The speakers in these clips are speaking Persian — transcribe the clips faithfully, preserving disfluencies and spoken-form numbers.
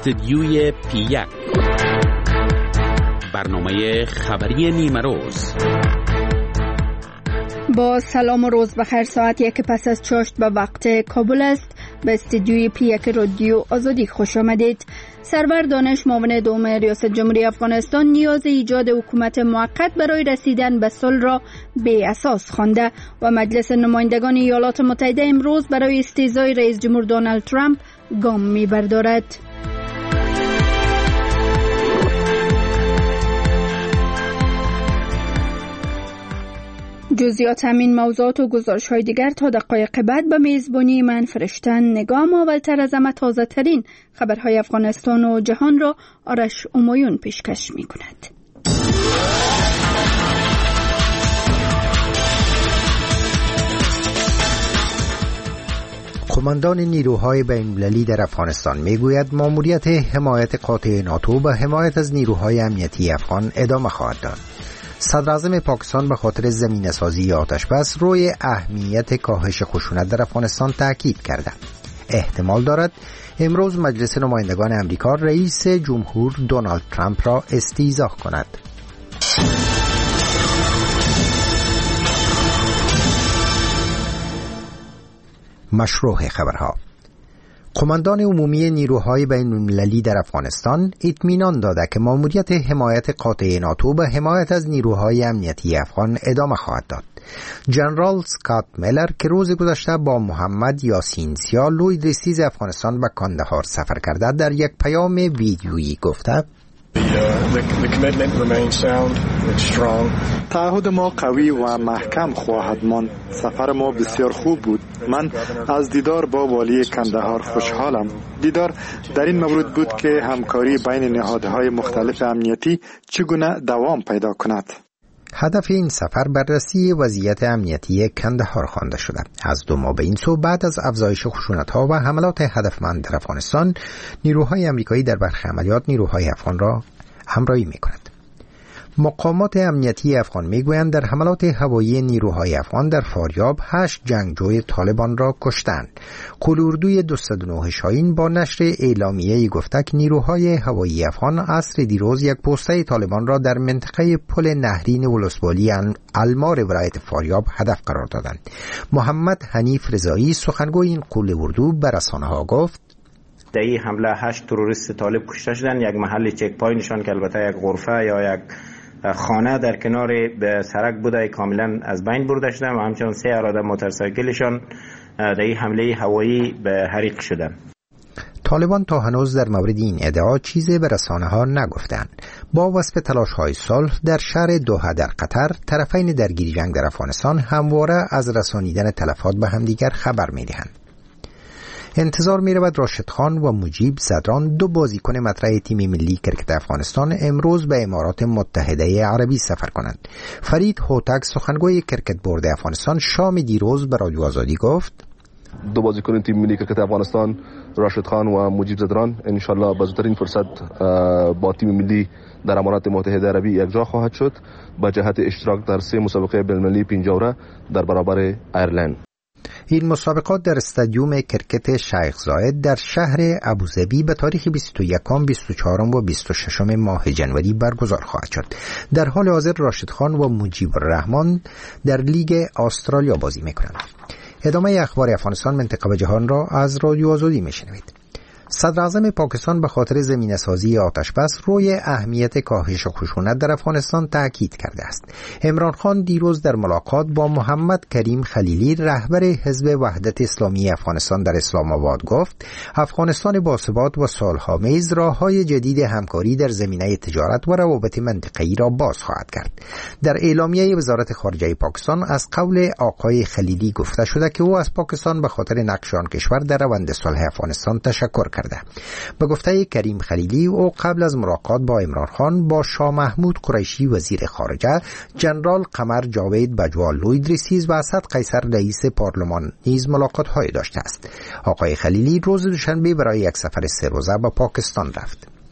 استدیوی پی یک، برنامه خبری نیمه روز. با سلام و روز بخیر. ساعت یک پس از چاشت به وقت کابل است. به استدیوی پی یک رادیو آزادی خوش آمدید. سرور دانش معاون دوم ریاست جمهوری افغانستان نیاز ایجاد حکومت موقت برای رسیدن به صلح را بی اساس خوانده و مجلس نمایندگان ایالات متحده امروز برای استیضای رئیس جمهور دونالد ترامپ گام می‌بردارد. جزئیات همین موضوعات و گزارش‌های دیگر تا دقایق بعد به میزبانی من فرشتن نگام. اولتر از همه تازه ترین خبرهای افغانستان و جهان را آرش امایون پیشکش می‌کند. قماندان نیروهای بین‌المللی در افغانستان میگوید ماموریت حمایت قاطع ناتو به حمایت از نیروهای امنیتی افغان ادامه خواهد داد. صدراعظم پاکستان به خاطر زمینه‌سازی آتش‌بس روی اهمیت کاهش خشونت در افغانستان تاکید کرده. احتمال دارد امروز مجلس نمایندگان امریکا رئیس جمهور دونالد ترامپ را استیضاح کند. مشروع خبرها. قماندان عمومی نیروهای بین‌المللی در افغانستان اطمینان داده که ماموریت حمایت قاطع ناتو به حمایت از نیروهای امنیتی افغان ادامه خواهد داد. جنرال سکات میلر که روز گذشته با محمد یاسین سیا لوی دریسیز افغانستان به کندهار سفر کرده در یک پیام ویدیویی گفته تعهد ما قوی و محکم خواهد ماند. سفر ما بسیار خوب بود. من از دیدار با والی کندهار خوشحالم. دیدار در این مورد بود که همکاری بین نهادهای مختلف امنیتی چگونه دوام پیدا کند. هدف این سفر بررسی وضعیت امنیتی کندهار خوانده شده. از دو ماه به این سو بعد از افزایش خشونت‌ها و حملات هدفمند در افغانستان، نیروهای آمریکایی در برخی عملیات نیروهای افغان را همراهی می‌کند. مقامات امنیتی افغان میگویند در حملات هوایی نیروهای افغان در فاریاب هشت جنگجوی طالبان را کشتند. قلوردوی دو صد و نه شاهین با نشر اعلامیه‌ای گفته که نیروهای هوایی افغان عصر دیروز یک پسته طالبان را در منطقه پل نهرین ولسوالی المار ولایت فاریاب هدف قرار دادند. محمد حنیف رضایی سخنگوی این قلوردو به رسانه‌ها گفت در این حمله هشت تروریست طالب کشته شدند. یک محل چک پوینتشان که البته یک غرفه یا یک خانه در کنار سرک بوده کاملا از بین برده شدند و همچنین سه اراده موتورسایکلشان در این حمله هوایی به حریق شدند. طالبان تا هنوز در مورد این ادعا چیزی به رسانه‌ها نگفتند. با وصف تلاش‌های صلح در شهر دوحه در قطر، طرفین درگیر جنگ در افغانستان همواره از رسانیدن تلفات به همدیگر خبر می‌دهند. انتظار می رود راشد خان و مجیب زدران، دو بازیکن مطرح تیم ملی کرکت افغانستان، امروز به امارات متحده عربی سفر کنند. فرید هوتک سخنگوی کرکت بورد افغانستان شام دیروز به رادیو آزادی گفت دو بازیکن تیم ملی کرکت افغانستان راشد خان و مجیب زدران انشالله به زودترین فرصت با تیم ملی در امارات متحده عربی یکجا خواهد شد به جهت اشتراک در سه مسابقه بین‌المللی پنجوره در برابر ایرلند. این مسابقات در استادیوم کرکت شیخ زاید در شهر ابوظبی به تاریخ بیست و یکم، بیست و چهارم و بیست و ششم ماه جنوری برگزار خواهد شد. در حال حاضر راشد خان و مجیب الرحمن در لیگ استرالیا بازی می‌کنند. ادامه اخبار افغانستان، منطقه و جهان را از رادیو آزادی می‌شنوید. صدراعظم پاکستان به خاطر زمینه‌سازی آتش‌بس روی اهمیت کاهش خشونت در افغانستان تاکید کرده است. عمران خان دیروز در ملاقات با محمد کریم خلیلی رهبر حزب وحدت اسلامی افغانستان در اسلام آباد گفت افغانستان باثبات و صلح‌آمیز راه‌های جدید همکاری در زمینه تجارت و روابط منطقه‌ای را باز خواهد کرد. در اعلامیه وزارت خارجه پاکستان از قول آقای خلیلی گفته شده که او از پاکستان به خاطر نقش آن کشور در روند صلح افغانستان تشکر کرد. به گفته کریم خلیلی، او قبل از ملاقات با عمران خان با شاه محمود قریشی وزیر خارجه، جنرال قمر جاوید بجوا لوی دریسیز و اسد قیصر رئیس پارلمان نیز ملاقات های داشته است. آقای خلیلی روز دوشنبه برای یک سفر سه روزه به پاکستان رفت.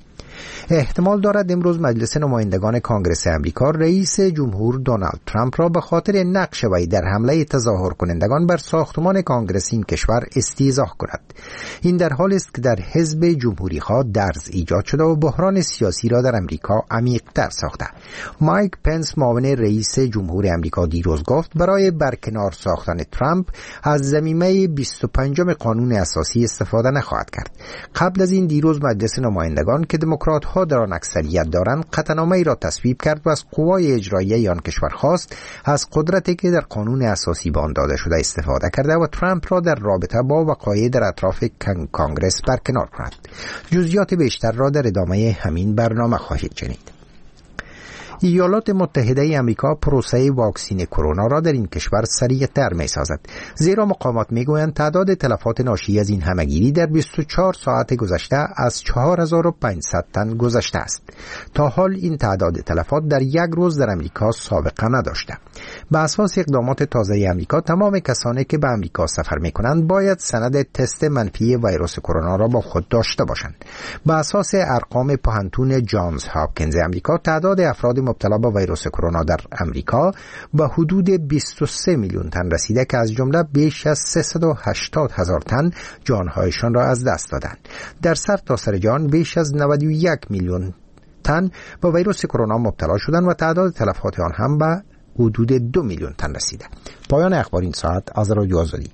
احتمال دارد امروز مجلس نمایندگان کانگرس امریکا رئیس جمهور دونالد ترامپ را به خاطر نقش وی در حمله تظاهر کنندگان بر ساختمان کانگرس این کشور استیضاح کند. این در حالی است که در حزب جمهوری خواه درز ایجاد شده و بحران سیاسی را در امریکا عمیق‌تر ساخته. مایک پنس معاون رئیس جمهور امریکا دیروز گفت برای برکنار ساختن ترامپ از ضمیمه بیست و پنجم قانون اساسی استفاده نخواهد کرد. قبل از این دیروز مجلس نمایندگان که دموکرات ها در آن اکثریت دارند قطعنامه‌ای را تصویب کرد و از قوای اجرایی آن کشور خواست از قدرتی که در قانون اساسی به آن داده شده استفاده کرده و ترامپ را در رابطه با وقایع در اطراف کانگرس برکنار کند. جزئیات بیشتر را در ادامه همین برنامه خواهید شنید. ایالات متحده ای آمریکا پروسه واکسین کرونا را در این کشور سریع‌تر می‌سازد، زیرا مقامات می‌گویند تعداد تلفات ناشی از این همه‌گیری در بیست و چهار ساعت گذشته از چهار هزار و پانصد تن گذشته است. تا حال این تعداد تلفات در یک روز در آمریکا سابقه نداشته. به اساس اقدامات تازه آمریکا تمام کسانی که به آمریکا سفر می‌کنند باید سند تست منفی ویروس کرونا را با خود داشته باشند. به اساس ارقام پوهنتون جانز هاپکینز آمریکا تعداد افراد مبتلا به ویروس کرونا در امریکا به حدود بیست و سه میلیون تن رسیده که از جمله بیش از سیصد و هشتاد هزار تن جانهایشان را از دست دادند. در سرتاسر جهان بیش از نود و یک میلیون تن به ویروس کرونا مبتلا شدند و تعداد تلفات آن هم به حدود دو میلیون تن رسیده. پایان اخبار این ساعت از رادیو آزادی.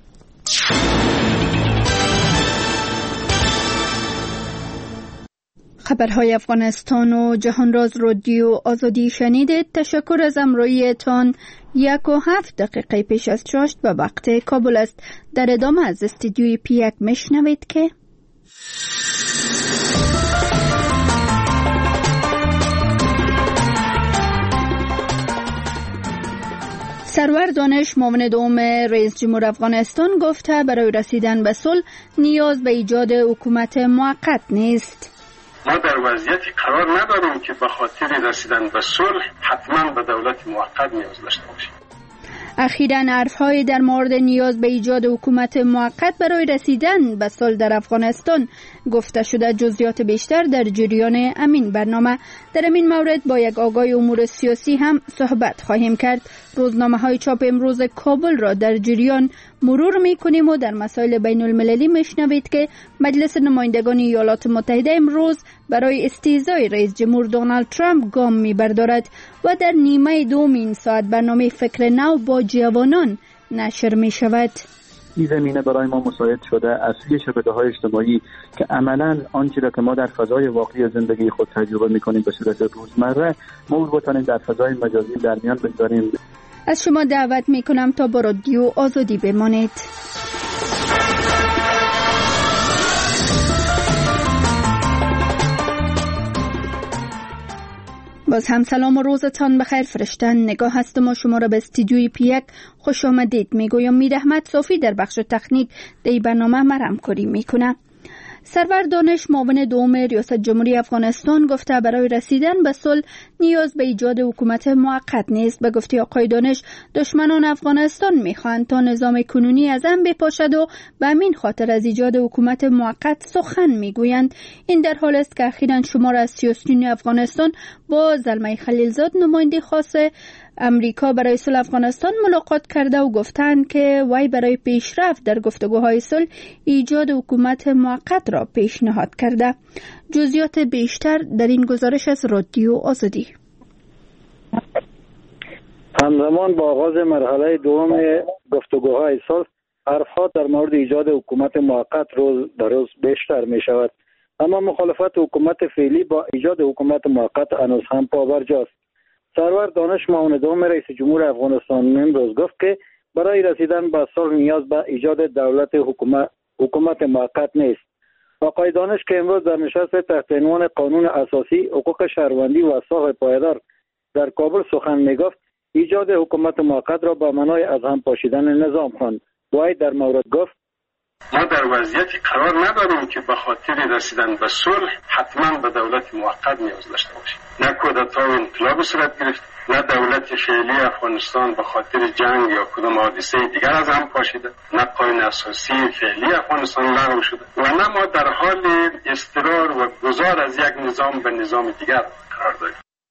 خبرهای افغانستان و جهان راز رادیو آزادی شنیدید. تشکر از همراهیتان. یک و هفت دقیقه پیش از چاشت به وقت کابل است. در ادامه از استودیوی پی یک میشنوید که سرور دانش معاون دوم رئیس جمهور افغانستان گفته برای رسیدن به صلح نیاز به ایجاد حکومت موقت نیست. ما در وضعیتی قرار نداریم که به خاطر رسیدن به صلح حتما به دولت موقت نیاز داشته باشیم. اخیراً حرف‌های در مورد نیاز به ایجاد حکومت موقت برای رسیدن به صلح در افغانستان گفته شده. جزئیات بیشتر در جریان امین برنامه. در این مورد با یک آگاه امور سیاسی هم صحبت خواهیم کرد. روزنامه‌های چاپ امروز کابل را در جریان مرور می‌کنیم و در مسائل بین المللی میشنوید که مجلس نمایندگان ایالات متحده امروز برای استیضاح رئیس جمهور دونالد ترامپ گام می‌بردارد و در نیمه دوم این ساعت برنامه فکر نو با جوانان نشر می‌شود. این زمینه برای ما مساعد شده از سوی شبکه‌های اجتماعی که عملاً آنچه را که ما در فضای واقعی زندگی خود تجربه می‌کنیم به صورت روزمره ما رو بتوانیم در فضای مجازی در میان بگذاریم. از شما دعوت می‌کنم تا با رادیو آزادی بمانید. باز هم سلام و روزتان بخیر. فرشتن نگاه هستم و شما را به استودیوی پی یک خوش آمدید میگویم. میر احمد صافی در بخش تکنیک در برنامه مرهم کاری میکنه. سرور دانش معاون دوم ریاست جمهوری افغانستان گفته برای رسیدن به صلح نیاز به ایجاد حکومت موقت نیست. به گفته آقای دانش دشمنان افغانستان میخواهند تا نظام کنونی از هم بپاشد و به همین خاطر از ایجاد حکومت موقت سخن میگویند. این در حال است که اخیراً شمار از سیاسیون افغانستان با زلمه خلیلزاد نماینده خاص امریکا برای صلح افغانستان ملاقات کرده و گفتند که وی برای پیشرفت در گفتگوهای صلح ایجاد حکومت موقت را پیشنهاد کرده. جزئیات بیشتر در این گزارش از رادیو آزادی. همزمان با آغاز مرحله دوم گفتگوهای صلح حرفها در مورد ایجاد حکومت موقت روز به روز بیشتر می شود، اما مخالفت حکومت فعلی با ایجاد حکومت موقت هنوز هم پابرجاست. سرور دانش معاون دوم رئیس جمهور افغانستان امروز گفت که برای رسیدن به صلح نیاز به ایجاد دولت حکومت حکومت موقت نیست. آقای دانش که امروز در نشست تحت عنوان قانون اساسی حقوق شهروندی و صلح پایدار در کابل سخن میگفت ایجاد حکومت موقت را به معنای از هم پاشیدن نظام خواند. وی در مورد گفت ما در وضعیتی قرار نداریم که به خاطر رسیدن به صلح حتما به دولت موقت نیاز داشته باشیم. نه کودتا و انقلاب صورت گرفت، نه دولت فعلی افغانستان به خاطر جنگ یا کدام حادثه دیگر از هم پاشیده، نه قانون اساسی فعلی افغانستان لغو شده و نه ما در حال اضطرار و گذار از یک نظام به نظام دیگر قرار داریم.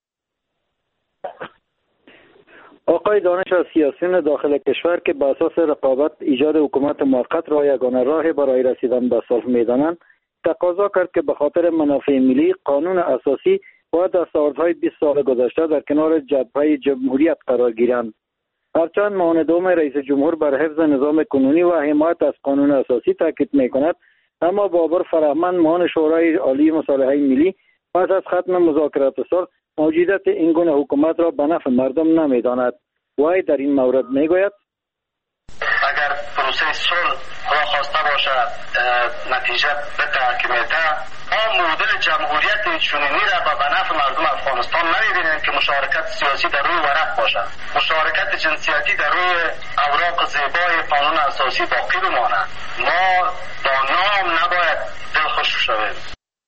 آقای دانش از سیاسیون داخل کشور که به اساس رقابت ایجاد حکومت موقت را یگانه راه برای رسیدن به صلح می‌دانند، تقاضا کرد که به خاطر منافع ملی قانون اساسی و دستاوردهای بیست سال گذشته در کنار جبهه جمهوریت قرار گیرند. هرچند معاون دوم رئیس جمهور بر حفظ نظام کنونی و حمایت از قانون اساسی تاکید می‌کند، اما بابر فرهمند معاون شورای عالی مصالحه ملی پس از ختم مذاکرات صلح موجودیت این گونه حکومت را به نفع مردم نمی‌داند. وای در این مورد میگوید اگر پروسه صلح خدا خواسته باشد نتیجه بده که میده، ما مدل جمهوریت چنینی را به نفع مردم افغانستان نمی‌بینیم که مشارکت سیاسی در روی ورق باشد، مشارکت جنسیتی در روی اوراق زیبای قانون اساسی باقی بماند. ما با نام نباید دلخوش شویم.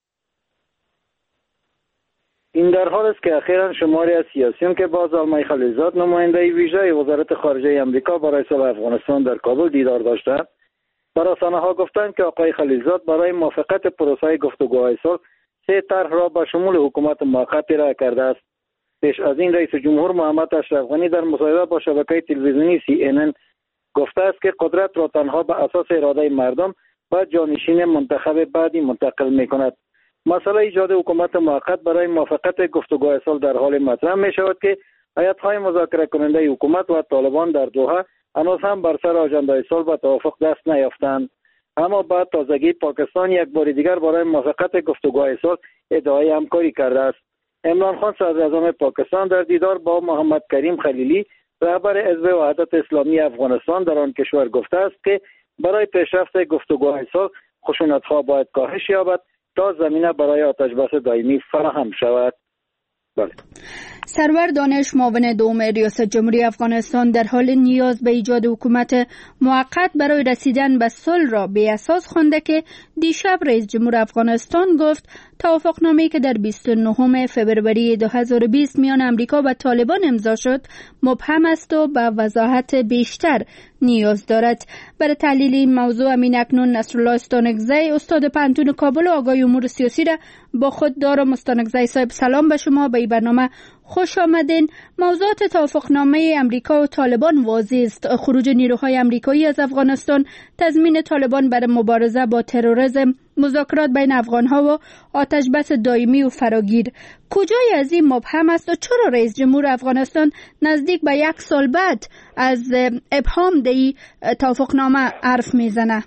این در حال است که اخیراً شماری از سیاسیون که با زلمه خلیلزاد نماینده ویژه وزارت خارجه آمریکا برای صلح افغانستان در کابل دیدار داشتند، بر رسانه‌ها گفتند که آقای خلیلزاد برای موافقت پروسه گفتگوهای صلح سه طرح را به شمول حکومت موقت ارائه کرده است. پیش از این رئیس جمهور محمد اشرف غنی در مصاحبه با شبکه تلویزیونی سی ان ان گفته است که قدرت را تنها به اساس اراده مردم و جانشین منتخب بعدی منتقل می‌کند. مسئله ایجاد حکومت موقت برای موافقت گفتگوهای صلح در حال مطرح می شود که هیئت‌های مذاکره کننده حکومت و طالبان در دوحه هنوز هم بر سر آژاندای صلح به توافق دست نیافتند. اما بعد تازگی پاکستان یک بار دیگر برای موافقت گفتگوهای صلح ادعای همکاری کرده است. عمران خان صدراعظم پاکستان در دیدار با محمد کریم خلیلی رهبر حزب وحدت اسلامی افغانستان در آن کشور گفته است که برای پیشرفت گفتگوهای صلح خشونت‌ها باید کاهش یابد تا زمینه برای آتش‌بس دائمی فراهم شود. بله. سرور دانش معاون دوم ریاست جمهوری افغانستان در حال نیاز به ایجاد حکومت موقت برای رسیدن به صلح را به اساس خوانده که دیشب رئیس جمهور افغانستان گفت توافقنامه‌ای که در بیست و نهم فوریه دو هزار و بیست میان امریکا و طالبان امضا شد مبهم است و به وضاحت بیشتر نیاز دارد. برای تحلیل این موضوع امین اکنون نصرالله استانکزی استاد پانتون کابل و آقای امور سیاسی را با خود دارم. استانکزی صاحب سلام به شما، به این برنامه خوش آمدین. موضوعات توافقنامه امریکا و طالبان واضح است: خروج نیروهای امریکایی از افغانستان، تضمین طالبان برای مبارزه با تروریسم، مذاکرات بین افغانها و آتش‌بس دائمی و فراگیر. کجای از این مبهم است و چرا رئیس جمهور افغانستان نزدیک به یک سال بعد از ابهام دی توافقنامه حرف میزنه؟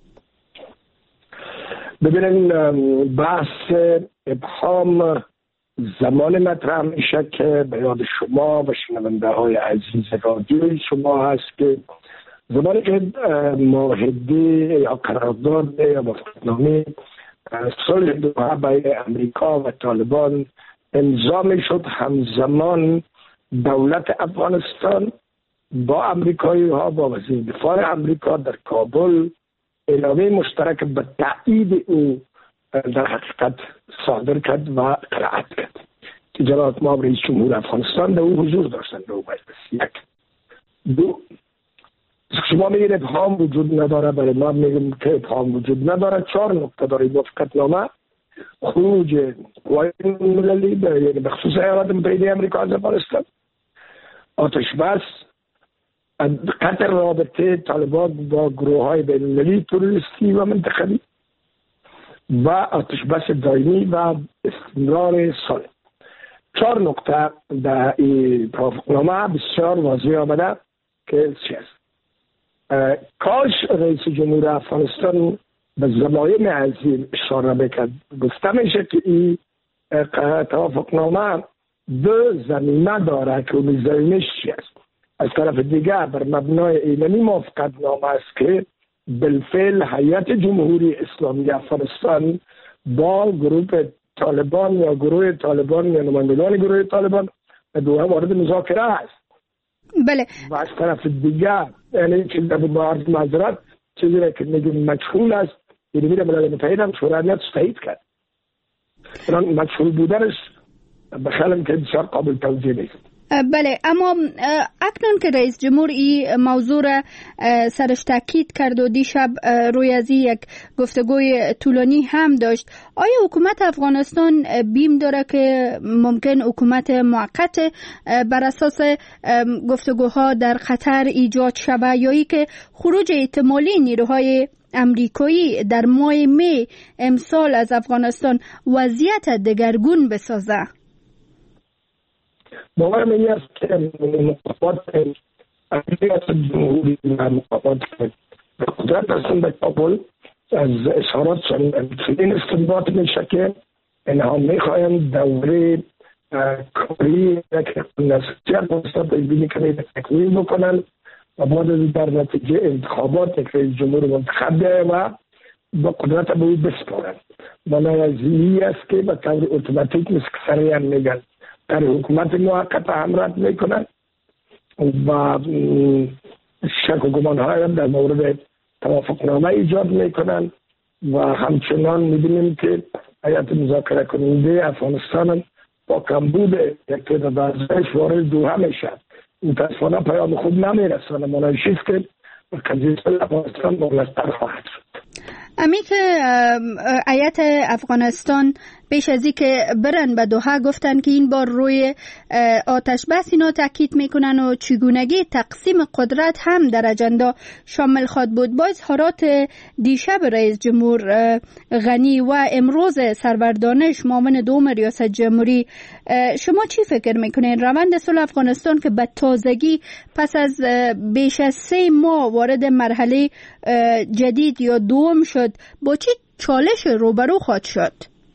ببینید، بحث ابهام زمان مطرح میشه که به یاد شما و شنونده های عزیز رادیوی شما هست که زمانی که معاهده یا قرارداد یا موافقتنامه صلح دوحه بین امریکا و طالبان امضا میشد، همزمان دولت افغانستان با امریکایی ها با وزیر دفاع امریکا در کابل اعلامیه مشترک به تایید او در حقیقت صادر کرد و قرائت کرد که جناب ما رئیس جمهور افغانستان در او حضور داشتند در او مجلس. یک دو شما میگید ابهام وجود نداره، برای ما میگیم که ابهام وجود نداره. چهار نکته داره موافقتنامه: خروج قوای مللی به خصوص ایالات متحده آمریکا از افغانستان، آتش بس، قطع رابطه طالبان با گروه های بین المللی تروریستی و منطقوی و آتش بس دائمی و استمرار صلح. چهار نکته در این توافقنامه بسیار واضح آمده که چی است. کاش رئیس جمهور افغانستان به ضمایم از این اشاره بکرد. گفته میشه که این توافقنامه دو زمینه داره که اون زمینش چی است. از طرف دیگر بر مبنای اینمی موافقتنامه است که بالفعل هیئت جمهوری اسلامی افغانستان با گروه طالبان یا گروه طالبان یا نمایندگان گروه طالبان دوحه وارد مذاکره است. بله. و از طرف دیگر یعنی که در معرض معذرت چیزی را که میگیم مجهول است میره ملل متحد هم شورای امنیت تایید کرد. اون مجهول بودنش بخیالم که بسیار قابل توجیه نیست. بله، اما اکنون که رئیس جمهور این موضوع را سرش تاکید کرد و دیشب روی از یک گفتگوی طولانی هم داشت، آیا حکومت افغانستان بیم داره که ممکن حکومت موقت بر اساس گفتگوها در قطر ایجاد شود، یا ای که خروج احتمالی نیروهای امریکایی در ماه می امسال از افغانستان وضعیت دگرگون بسازه؟ باور من این است که مقابات امنیت جمهوری و مقابات قدرت هستند به کابل از اظهارات چنین استنباط میشه که اینها میخواهند دوره کاری که نسخه افغانستان پیشبینی کنید تکمیل بکنند و بعد از در نتیجه انتخابات که رئیس جمهور منتخب بیاید و با قدرت به او بسپارند. معنی از این است که به طور اتوماتیک مثل سریع میگن در حکومت موقت همراه میکنند و شک و گمان های هم در مورد توافق نامه ایجاد میکنند و همچنان میبینیم که هیئت مذاکره کننده افغانستان با کمبود یک تعداد ازش وارد دوحه میشه. متاسفانه پیام خوب نمیرسانه. مناشی است که قضیه افغانستان مغلق‌تر خواهد شد. امی که هیئت افغانستان پیش از این که برن به دوحه گفتن که این بار روی آتش بس اینا تاکید میکنن و چگونگی تقسیم قدرت هم در اجندا شامل خواد بود. با اظهارات دیشب رئیس جمهور غنی و امروز سرور دانش معاون دوم ریاست جمهوری، شما چی فکر میکنین روند صلح افغانستان که به تازگی پس از بیش از سه ماه وارد مرحله جدید یا دوم شد با چی چالش روبرو خواهد شد؟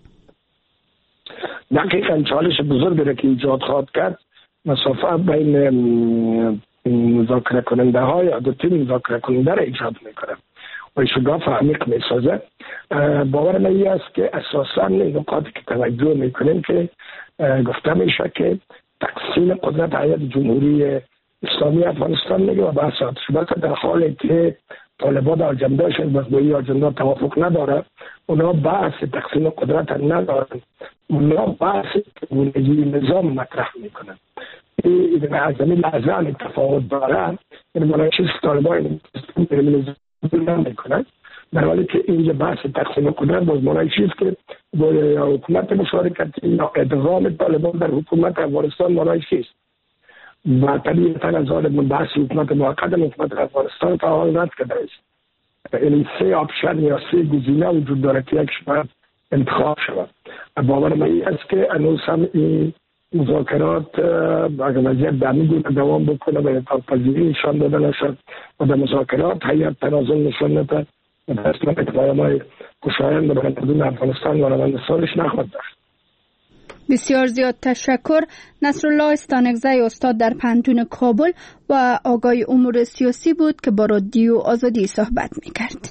دقیقاً چالش بزرگی را که ایجاد خواهد کرد مسافه بین مذاکره کننده های یا دو تیم مذاکره کننده را ایجاد میکنه و شگاف عمیق میسازه. باور من این است که اساساً نکاتی که توجه میکنیم که گفته میشه که تقسیم قدرت هیئت جمهوری اسلامی افغانستان میگه و بحث آتش بس در حالی که طالبان اجندهشون با این اجندا توافق نداره، اونا بحث تقسیم قدرت ندارن، اونا بحث گونه‌جوی نظام مطرح میکنن. این از این لحظه تفاوت داره، این مناشی طالبان نظام نمیکنن، در حالی که اینجا بحث تقسیم قدرت باز مناشی است که با حکومت مشارکتی یا ادغام طالبان در حکومت افغانستان مناشی است. و طبیعتا از حال من بحث حکومت موقت حکومت افغانستان تا حال رد کرده است. این سه آپشن یا سه گزینه وجود داره که یک شاید انتخاب شود. باور من این است که هنوز هم این مذاکرات اگر وضعیت در این گونه دوام بکنه و اتفاق پذیری نشان داده نشد و در مذاکرات هیئت تنازل نشان نده و در اصلا پیام‌های خوشایند برای مردم افغانستان و روند صلحش نخواهد داشت. بسیار زیاد تشکر. نصرالله استانکزی استاد در پنتون کابل و آقای امور سیاسی بود که با رادیو آزادی صحبت میکرد.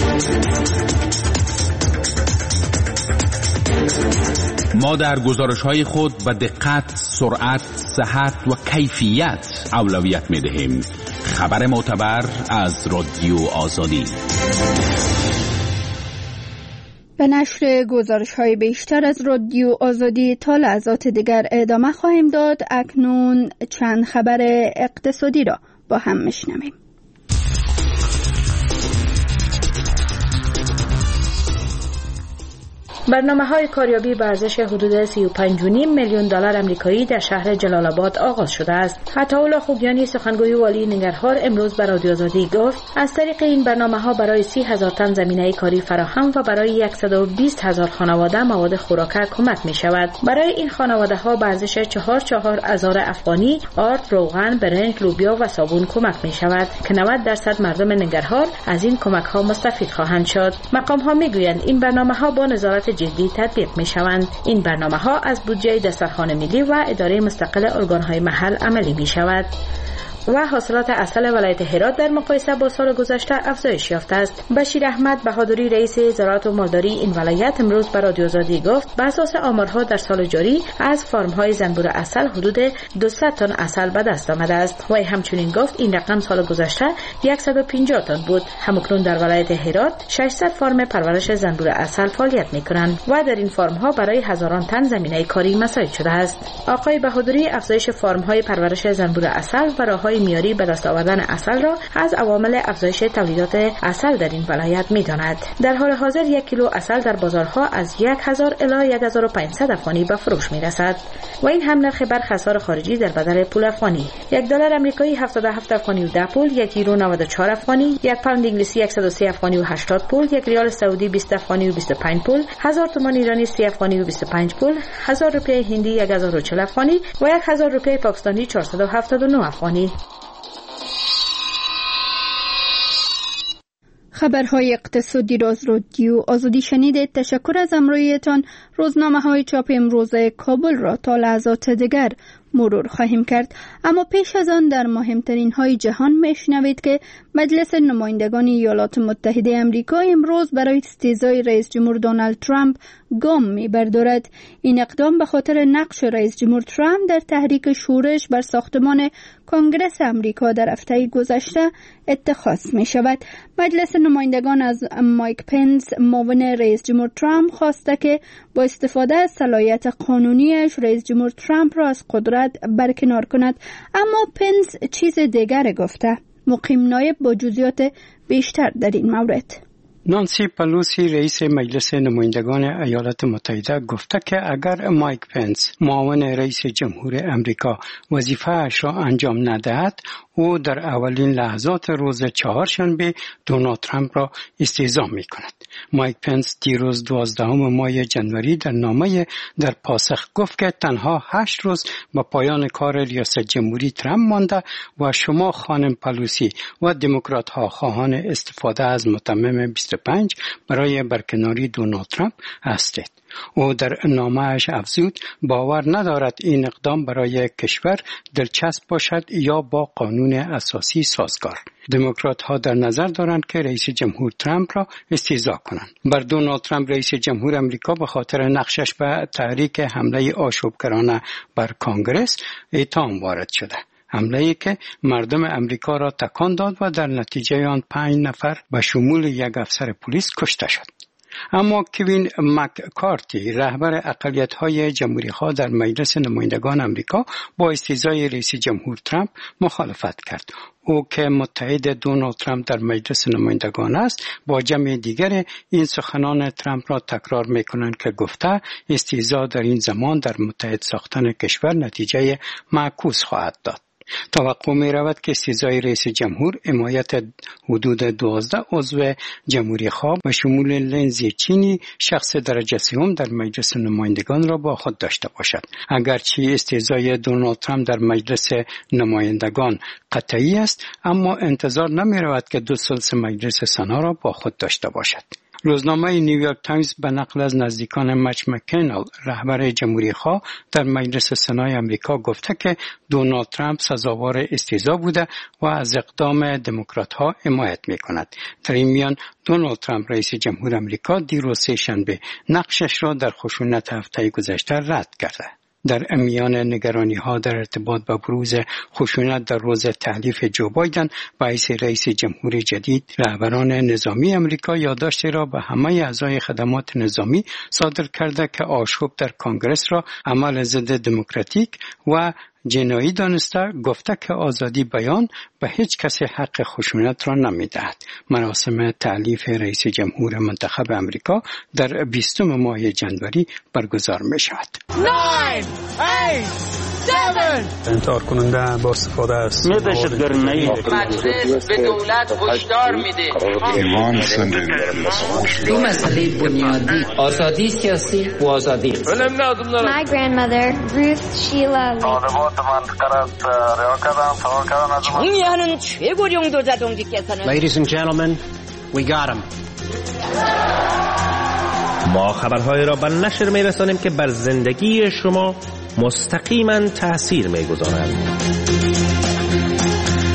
ما در گزارش‌های خود به دقت، سرعت، صحت و کیفیت اولویت می‌دهیم. خبر معتبر از رادیو آزادی. به نشر گزارش‌های بیشتر از رادیو آزادی تا لحظات دیگر ادامه خواهیم داد. اکنون چند خبر اقتصادی را با هم میشنویم. برنامه‌های کاریابی به ارزش حدود سی و پنج و نیم میلیون دلار آمریکایی در شهر جلال آباد آغاز شده است. عطاالله خوبیانی سخنگوی والی ننگرهار امروز به رادیو آزادی گفت از طریق این برنامه‌ها برای سی هزار تن زمینه کاری فراهم و برای صد و بیست هزار خانواده مواد خوراک کمک می‌شود. برای این خانواده‌ها به ارزش چهار چهار هزار افغانی آرد، روغن، برنج، لوبیا و صابون کمک می‌شود که نود درصد مردم ننگرهار از این کمک‌ها مستفید خواهند شد. مقام‌ها می‌گویند این برنامه‌ها با نظارت جدی تطبیق می شوند. این برنامه ها از بودجه دسترخوان ملی و اداره مستقل ارگان‌های محل عملی می شود. و حاصلات عسل ولایت هرات در مقایسه با سال گذشته افزایش یافته است. بشیر احمد بهادری رئیس زراعت و مالداری این ولایت امروز به رادیو آزادی گفت بر اساس آمارها در سال جاری از فارم‌های زنبور عسل حدود دویست تن عسل به دست آمده است. و همچنین گفت این رقم سال گذشته صد و پنجاه تن بود. همکنون در ولایت هرات ششصد فارم پرورش زنبور عسل فعالیت می‌کنند و در این فارم‌ها برای هزاران تن زمینه کاری مساعد شده است. آقای بهادری افزایش فارم‌های پرورش زنبور عسل و راه‌های میاری به دست آوردن عسل را از عوامل افزایش تولیدات عسل در این ولایت می‌داند. در حال حاضر یک کیلو عسل در بازارها از هزار الی هزار و پانصد افغانی به فروش می‌رسد و این هم نرخ برخی اسعار خارجی در بدل پول افغانی. یک دلار آمریکایی هفتاد و هفت افغانی و ده پول، یک یورو نود و چهار افغانی، یک پوند انگلیسی صد و سه افغانی و هشتاد پول، یک ریال سعودی بیست افغانی و بیست و پنج پول، هزار تومان ایرانی سی افغانی و بیست و پنج پول، هزار روپیه هندی هزار و چهل افغانی و هزار روپیه پاکستانی چهارصد و هفتاد و نه افغانی. خبرهای اقتصادی را از رادیو آزادی شنیدید. تشکر از همراهیتان. روزنامه های چاپ امروز کابل را تا لحظات دیگر مرور خواهیم کرد، اما پیش از آن در مهمترین های جهان میشنوید که مجلس نمایندگان ایالات متحده آمریکا امروز برای استیضای رئیس جمهور دونالد ترامپ گام می‌بردارد. این اقدام به خاطر نقش رئیس جمهور ترامپ در تحریک شورش بر ساختمان کنگره آمریکا در هفته گذشته اتخاذ می شود. مجلس نمایندگان از مایک پنس معاون رئیس جمهور ترامپ خواسته که با استفاده از صلاحیت قانونیش رئیس جمهور ترامپ را از قدرت برکنار کند، اما پنس چیز دیگر گفته. مقیم نایب با جزئیات بیشتر در این مورد. نانسی پلوسی رئیس مجلس نمایندگان ایالات متحده گفته که اگر مایک پنس معاون رئیس جمهور امریکا وظیفه‌اش را انجام ندهد، او در اولین لحظات روز چهارشنبه دونالد ترامپ را استیضا می‌کند. مایک پنس دیروز دوازدهم ماه جنوری در نامه در پاسخ گفت که تنها هشت روز با پایان کار ریاست جمهوری ترامپ مانده و شما خانم پلوسی و دموکرات‌ها خواهان استفاده از متمم بیست و پنج برای برکناری دونالد ترامپ هستید. او در نامه‌اش افزود باور ندارد این اقدام برای کشور دلچسب باشد یا با قانون اساسی سازگار. دموکرات ها در نظر دارند که رئیس جمهور ترامپ را استیضا کنند. بر دونالد ترامپ رئیس جمهور امریکا به خاطر نقشش به تحریک حمله آشوبگرانه بر کنگرس اتهام وارد شده. حمله‌ای که مردم امریکا را تکان داد و در نتیجه آن پنج نفر به شمول یک افسر پلیس کشته شد. اما کوین مککارتی رهبر اقلیت‌های جمهوری‌خواه در مجلس نمایندگان آمریکا با استیضای رئیس جمهور ترامپ مخالفت کرد. او که متحد دونالد ترامپ در مجلس نمایندگان است، با جمع دیگر این سخنان ترامپ را تکرار می‌کنند که گفته استیضا در این زمان در متحد ساختن کشور نتیجه معکوس خواهد داد. توقع می رود که استیضای رئیس جمهور حمایت حدود دوازده عضو جمهوری خواه به شمول لنزی چینی شخص درجه سوم در مجلس نمایندگان را با خود داشته باشد. اگرچه استیضای دونالد ترامپ در مجلس نمایندگان قطعی است، اما انتظار نمی رود که دو ثلث مجلس سنا را با خود داشته باشد. روزنامه نیویورک تایمز به نقل از نزدیکان مچ مککنل رهبر جمهوری خواه در مجلس سنای امریکا گفته که دونالد ترامپ سزاوار استیضا بوده و از اقدام دموکرات ها حمایت می کند. در این میان دونالد ترامپ رئیس جمهور امریکا دیروز سه شنبه نقشش را در خشونت هفته گذشته رد کرده. در میان نگرانی ها در ارتباط با بروز خشونت در روز تحلیف جو بایدن باعث رئیس جمهور جدید، رهبران نظامی امریکا یادداشتی را به همه اعضای خدمات نظامی صادر کرده که آشوب در کنگرس را عمل ضد دموکراتیک و جنایی دانسته، گفته که آزادی بیان به هیچ کسی حق خشونت را نمی‌دهد. مراسم تألیف رئیس جمهور منتخب امریکا در بیستم ماه جنوری برگزار می‌شود. انتحار کننده با استفاده از دهشتگردی مجلس به دولت هشدار میده دو مسئله بنیادی آزادی سیاسی و آزادی. My grandmother Ruth Sheila 정의하는 최고령 도자동지께서는 Ladies and gentlemen, we got him. ما خبرهای را به نشر می‌رسانیم که بر زندگی شما مستقیما تأثیر می‌گذارند.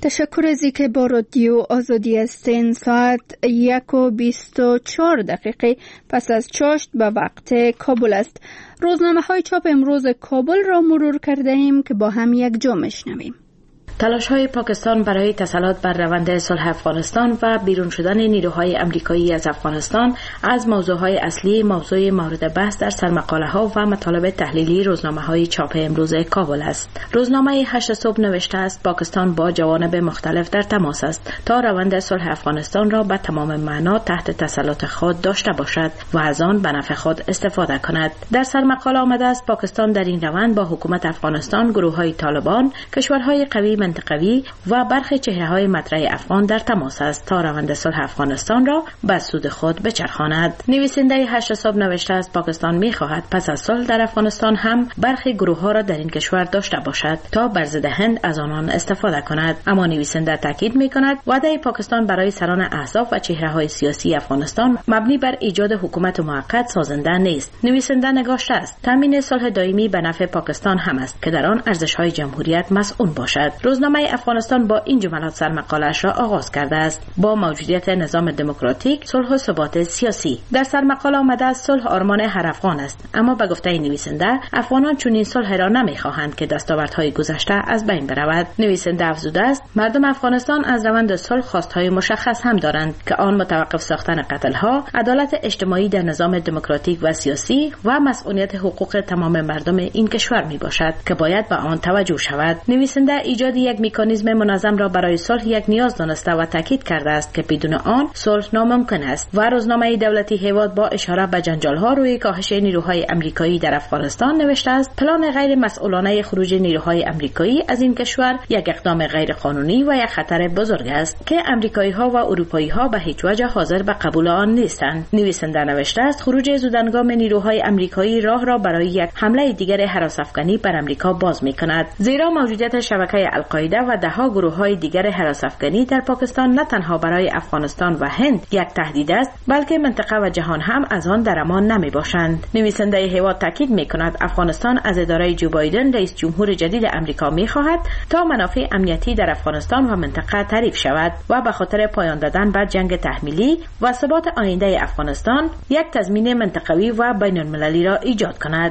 تشکر از اینکه با رادیو آزادی هستین. ساعت یک و بیست و چهار دقیقه پس از چاشت به وقت کابل است. روزنامه های چاپ امروز کابل را مرور کرده ایم که با هم یک جا میشنویم. تلاش‌های پاکستان برای تسلط بر روند صلح افغانستان و بیرون شدن نیروهای آمریکایی از افغانستان از موضوعهای اصلی موضوع مورد بحث در سرمقاله‌ها و مطالب تحلیلی روزنامه‌های چاپ امروز کابل است. روزنامه هشت صبح نوشته است پاکستان با جوانب مختلف در تماس است تا روند صلح افغانستان را به تمام معنا تحت تسلط خود داشته باشد و از آن به نفع خود استفاده کند. در سرمقاله آمده است پاکستان در این روند با حکومت افغانستان، گروه‌های طالبان، کشورهای قوی منطقوی و برخی چهره‌های مطرح افغان در تماس است تا روند صلح افغانستان را به سود خود بچرخاند. نویسنده هشت صبح نوشته است پاکستان می‌خواهد پس از صلح در افغانستان هم برخی گروه‌ها را در این کشور داشته باشد تا بر ضد هند از آنان استفاده کند. اما نویسنده تاکید می‌کند وعده پاکستان برای سران احزاب و چهره‌های سیاسی افغانستان مبنی بر ایجاد حکومت موقت سازنده نیست. نویسنده نگاشته است تامین صلح دائمی به نفع پاکستان هم است که در آن ارزش‌های جمهوریت مسئول باشد. روزنامه افغانستان با این جملات سرمقاله‌اش را آغاز کرده است: با موجودیت نظام دموکراتیک، صلح و ثبات سیاسی. در سرمقاله آمده است صلح آرمان هر افغان است، اما به گفته نویسنده افغانان چنین صلح را نمی‌خواهند که دستاوردهای گذشته از بین برود. نویسنده افزوده است مردم افغانستان از روند صلح خواست‌های مشخص هم دارند که آن متوقف ساختن قتل‌ها، عدالت اجتماعی در نظام دموکراتیک و سیاسی و مسئولیت حقوق تمام مردم این کشور میباشد که باید به آن توجه شود. نویسنده ایجاد یک مکانیزم منظم را برای صلح یک نیاز دانسته و تاکید کرده است که بدون آن صلح ناممکن است. و روزنامه دولتی هیواد با اشاره به جنجال‌ها روی کاهش نیروهای آمریکایی در افغانستان نوشته است پلان غیر مسئولانه خروج نیروهای آمریکایی از این کشور یک اقدام غیر قانونی و یک خطر بزرگ است که آمریکایی‌ها و اروپایی‌ها به هیچ وجه حاضر به قبول آن نیستند. نویسنده نوشته است خروج زودهنگام نیروهای آمریکایی راه را برای یک حمله دیگر هراس افغانی بر آمریکا باز می‌کند، زیرا موجودیت شبکه القاعده و دهها گروه‌های دیگر هراس افغانی در پاکستان نه تنها برای افغانستان و هند یک تهدید است، بلکه منطقه و جهان هم از آن در امان نمی‌باشند. نویسنده هیواد تاکید می‌کند افغانستان از اداره جو بایدن رئیس جمهور جدید آمریکا می‌خواهد تا منافع امنیتی در افغانستان و منطقه تعریف شود و به خاطر پایان دادن بر جنگ تحمیلی و ثبات آینده افغانستان یک تضمین منطقوی و بین‌المللی را ایجاد کند.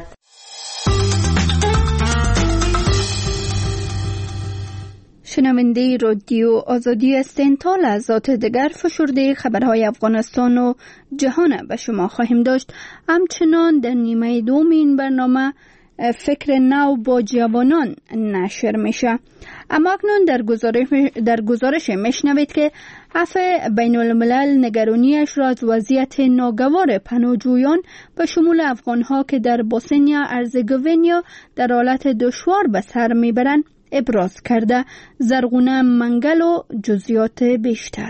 شنونده رادیو آزادی هستین. تا لحظات دیگر فشرده خبرهای افغانستان و جهان به شما خواهیم داشت. همچنان در نیمه دوم این برنامه فکر نو با جوانان نشر میشه. اما اکنون در گزارش در گزارش میشنوید که عفو بین الملل نگرانیش را از وضعیت ناگوار پناهجویان به شمول افغانها که در بوسنیا ارزگوینیا در حالت دشوار به سر میبرند ابراز کرده. زرغونه منگل و جزئیات بیشتر.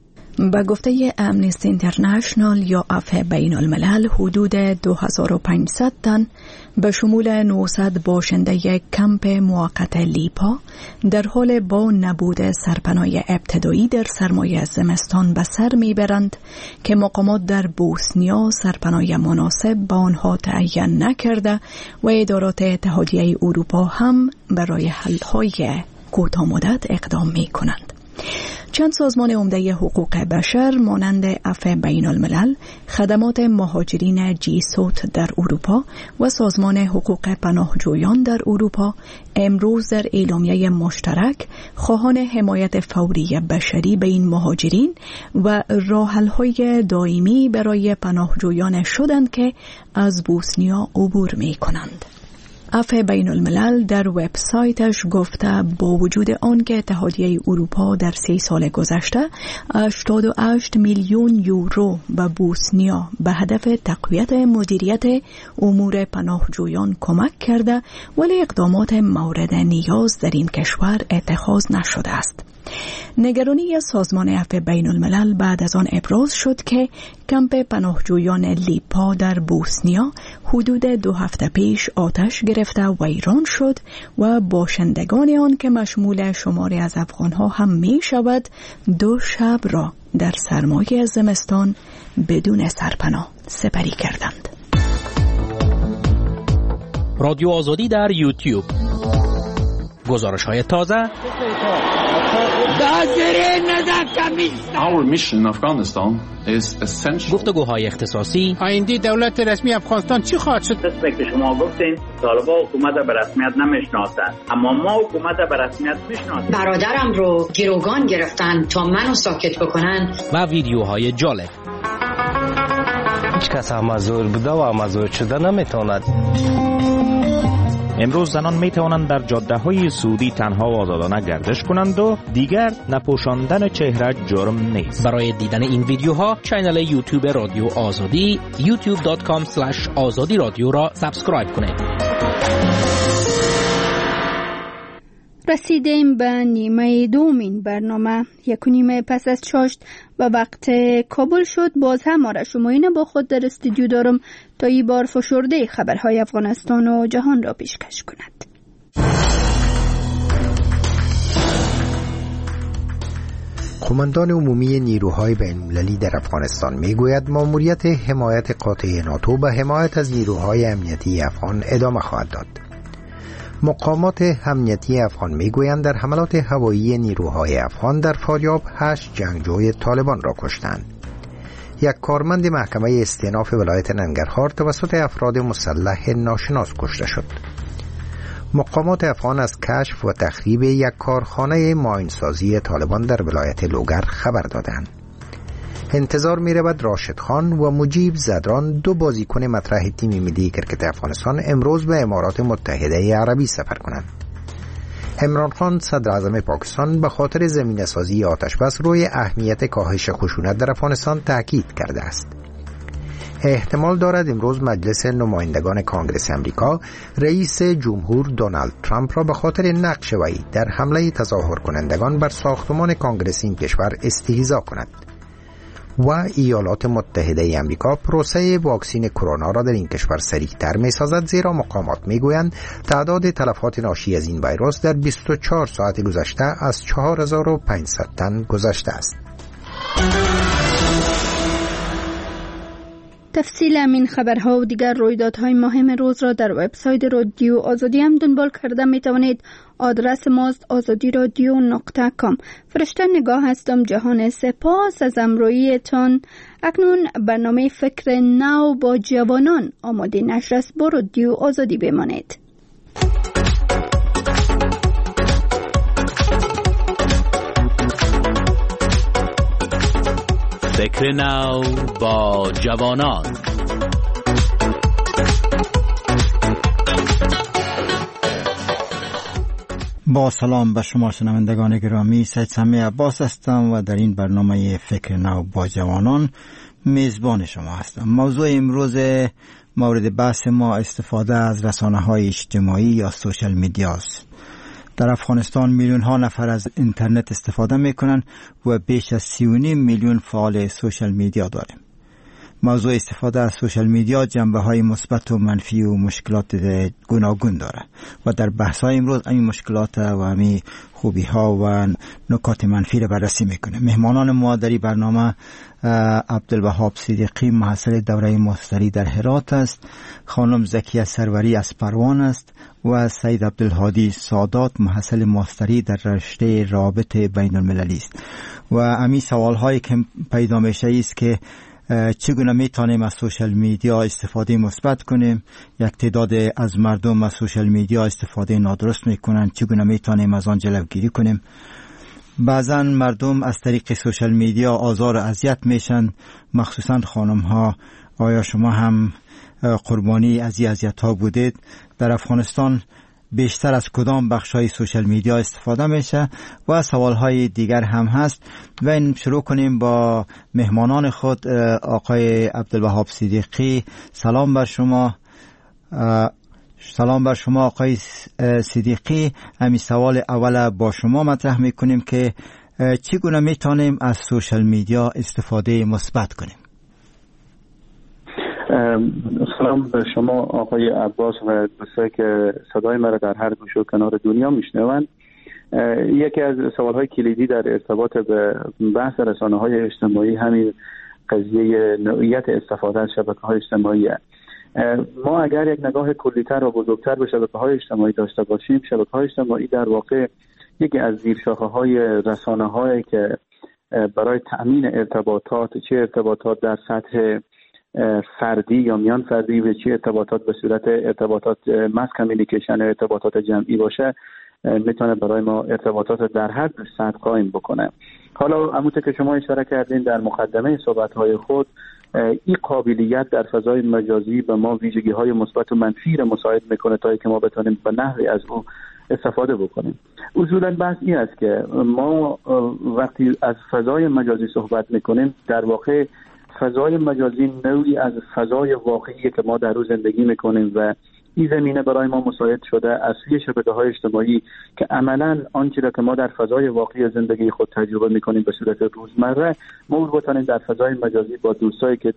به گفته امنیستی اینترنشنال یا عفو بین الملل حدود دو هزار و پانصد تن به شمول نهصد باشنده یک کمپ موقت لیپا در حال با نبود سرپناه ابتدایی در سرمای زمستان به سر میبرند که مقامات در بوسنیا سرپناه مناسب با آنها تعیین نکرده و ادارات اتحادیه اروپا هم برای حل‌های کوتاه مدت اقدام میکنند. چند سازمان عمده حقوق بشر مانند عفو بین الملل، خدمات مهاجرین جیسوت در اروپا و سازمان حقوق پناهجویان در اروپا امروز در اعلامیه مشترک خواهان حمایت فوری بشری به این مهاجرین و راه‌حل‌های دائمی برای پناهجویان شدند که از بوسنیا عبور می‌کنند. عفو بین الملل در وبسایتش گفته با وجود آن که اتحادیه اروپا در سی سال گذشته هشتاد و هشت میلیون یورو به بوسنیا به هدف تقویت مدیریت امور پناهجویان کمک کرده، ولی اقدامات مورد نیاز در این کشور اتخاذ نشده است. نگرانی سازمان عفو بین الملل بعد از آن ابراز شد که کمپ پناهجویان لیپا در بوسنیا حدود دو هفته پیش آتش گرفته و ویران شد و باشندگان آن که مشمول شماری از افغانها هم می شود دو شب را در سرمای زمستان بدون سرپناه سپری کردند. رادیو آزادی در یوتیوب. گزارش های تازه، گفتگوهای اختصاصی، آینده دولت رسمی افغانستان چی خواهد شد؟ دسته که شما گفتین طالبان حکومت به رسمیت نمیشناسند، اما ما حکومت به رسمیت میشناسیم. برادرم رو گروگان گرفتن تا منو ساکت بکنن. و ویدیوهای جالب. هیچ کس مزور بوده و مزور شده نمیتواند. امروز زنان می توانند در جاده های سعودی تنها و آزادانه گردش کنند و دیگر نپوشاندن چهره جرم نیست. برای دیدن این ویدیوها کانال یوتیوب رادیو آزادی یوتیوب دات کام اسلش آزادی رادیو را سابسکرایب کنید. رسیدیم به نیمه دوم این برنامه. یک و نیمه پس از چاشت و وقت کابل شد. باز هم آره شماینه با خود در استودیو دارم تا این بار فشرده خبرهای افغانستان و جهان را پیشکش کند. قماندان عمومی نیروهای بین‌المللی در افغانستان میگوید ماموریت حمایت قاطع ناتو به حمایت از نیروهای امنیتی افغان ادامه خواهد داد. مقامات امنیتی افغان میگویند در حملات هوایی نیروهای افغان در فاریاب هشت جنگجوی طالبان را کشتند. یک کارمند محکمه استئناف ولایت ننگرهار توسط افراد مسلح ناشناس کشته شد. مقامات افغان از کشف و تخریب یک کارخانه ماینسازی طالبان در ولایت لوگر خبر دادند. انتظار می رود راشد خان و مجیب زدران دو بازیکن مطرح تیم ملی کرکت افغانستان امروز به امارات متحده عربی سفر کنند. عمران خان صدر اعظم پاکستان به خاطر زمینه سازی آتش بس روی اهمیت کاهش خشونت در افغانستان تاکید کرده است. احتمال دارد امروز مجلس نمایندگان کانگرس امریکا رئیس جمهور دونالد ترامپ را به خاطر نقش وی در حمله تظاهر کنندگان بر ساختمان کانگرس این کشور استهزا کند. و ایالات متحده امریکا پروسه واکسین کرونا را در این کشور سریع‌تر می‌سازد، زیرا مقامات می‌گویند تعداد تلفات ناشی از این ویروس در بیست و چهار ساعت گذشته از چهار هزار و پانصد تن گذشته است. تفصیل همین خبرها و دیگر رویدادهای مهم روز را در وبسایت رادیو آزادی هم دنبال کرده می توانید. آدرس ماست آزادی رادیو نقطه کام. فرشته نگاه هستم. جهان سپاس از همراهیتان. اکنون برنامه فکر نو با جوانان آماده نشر است. با رادیو آزادی بمانید. فکر نو با جوانان. با سلام به شما شنوندگان گرامی، سید سمی عباس هستم و در این برنامه فکر نو با جوانان میزبان شما هستم. موضوع امروز مورد بحث ما استفاده از رسانه‌های اجتماعی یا سوشال میدیا است. در افغانستان میلیون ها نفر از اینترنت استفاده میکنن و بیش از سی و نیم میلیون فعال سوشال میدیا داریم. موضوع استفاده از سوشال میدیا جنبه های مثبت و منفی و مشکلات گوناگون داره و در بحث های امروز این مشکلات و همین خوبی ها و نکات منفی را بررسی میکنه. مهمانان ما در این برنامه عبدالوهاب صدیقی محصل دوره ماستری در هرات است، خانم زکیه سروری از پروان است و سید عبدالهادی سادات محصل ماستری در رشته رابط بین المللی است. و همین سوال هایی که پیدا میشه است که چگونه میتونیم از سوشال میدیا استفاده مثبت کنیم؟ یک تعداد از مردم از سوشال میدیا استفاده نادرست میکنن، چگونه میتونیم از آن جلوگیری کنیم؟ بعضا مردم از طریق سوشال میدیا آزار و اذیت میشن، مخصوصا خانم ها. آیا شما هم قربانی از این اذیت ها بودید؟ در افغانستان بیشتر از کدام بخش های سوشال میدیا استفاده میشه؟ و سوال های دیگر هم هست. و این شروع کنیم با مهمانان خود. آقای عبدالوهاب صدیقی، سلام بر شما. سلام بر شما آقای صدیقی. همین سوال اول با شما مطرح میکنیم که چگونه میتونیم از سوشال میدیا استفاده مثبت کنیم؟ سلام به شما آقای عباس و دوستانی که صدای مرا در هر گوشه و کنار دنیا میشنوند. یکی از سوالهای کلیدی در ارتباط به بحث رسانه‌های اجتماعی همین قضیه نوعیت استفاده از شبکه‌های اجتماعی است. ما اگر یک نگاه کلی‌تر و بزرگتر به شبکه‌های اجتماعی داشته باشیم، شبکه‌های اجتماعی در واقع یکی از زیرشاخه‌های رسانه‌هایی که برای تأمین ارتباطات، چه ارتباطات در سطح فردی یا میان فردی و چه ارتباطات به صورت ارتباطات ماس کامیونیکیشن، ارتباطات جمعی باشه، میتونه برای ما ارتباطات در هر سطح قائم بکنه. حالا همونطور که شما اشاره کردین در مقدمه صحبت‌های خود، این قابلیت در فضای مجازی به ما ویژگی‌های مثبت و منفی را مساعد میکنه تا اینکه ما بتونیم به نحوی از او استفاده بکنیم. اصولاً بحث این است که ما وقتی از فضای مجازی صحبت میکنیم، در واقع فضای مجازی نوعی از فضای واقعی که ما در روز زندگی میکنیم و این زمینه برای ما مساعد شده از سوی شبکه‌های اجتماعی که عملاً آنچه را که ما در فضای واقعی زندگی خود تجربه میکنیم به صورت روزمره، ما بتونیم در فضای مجازی با دوستایی که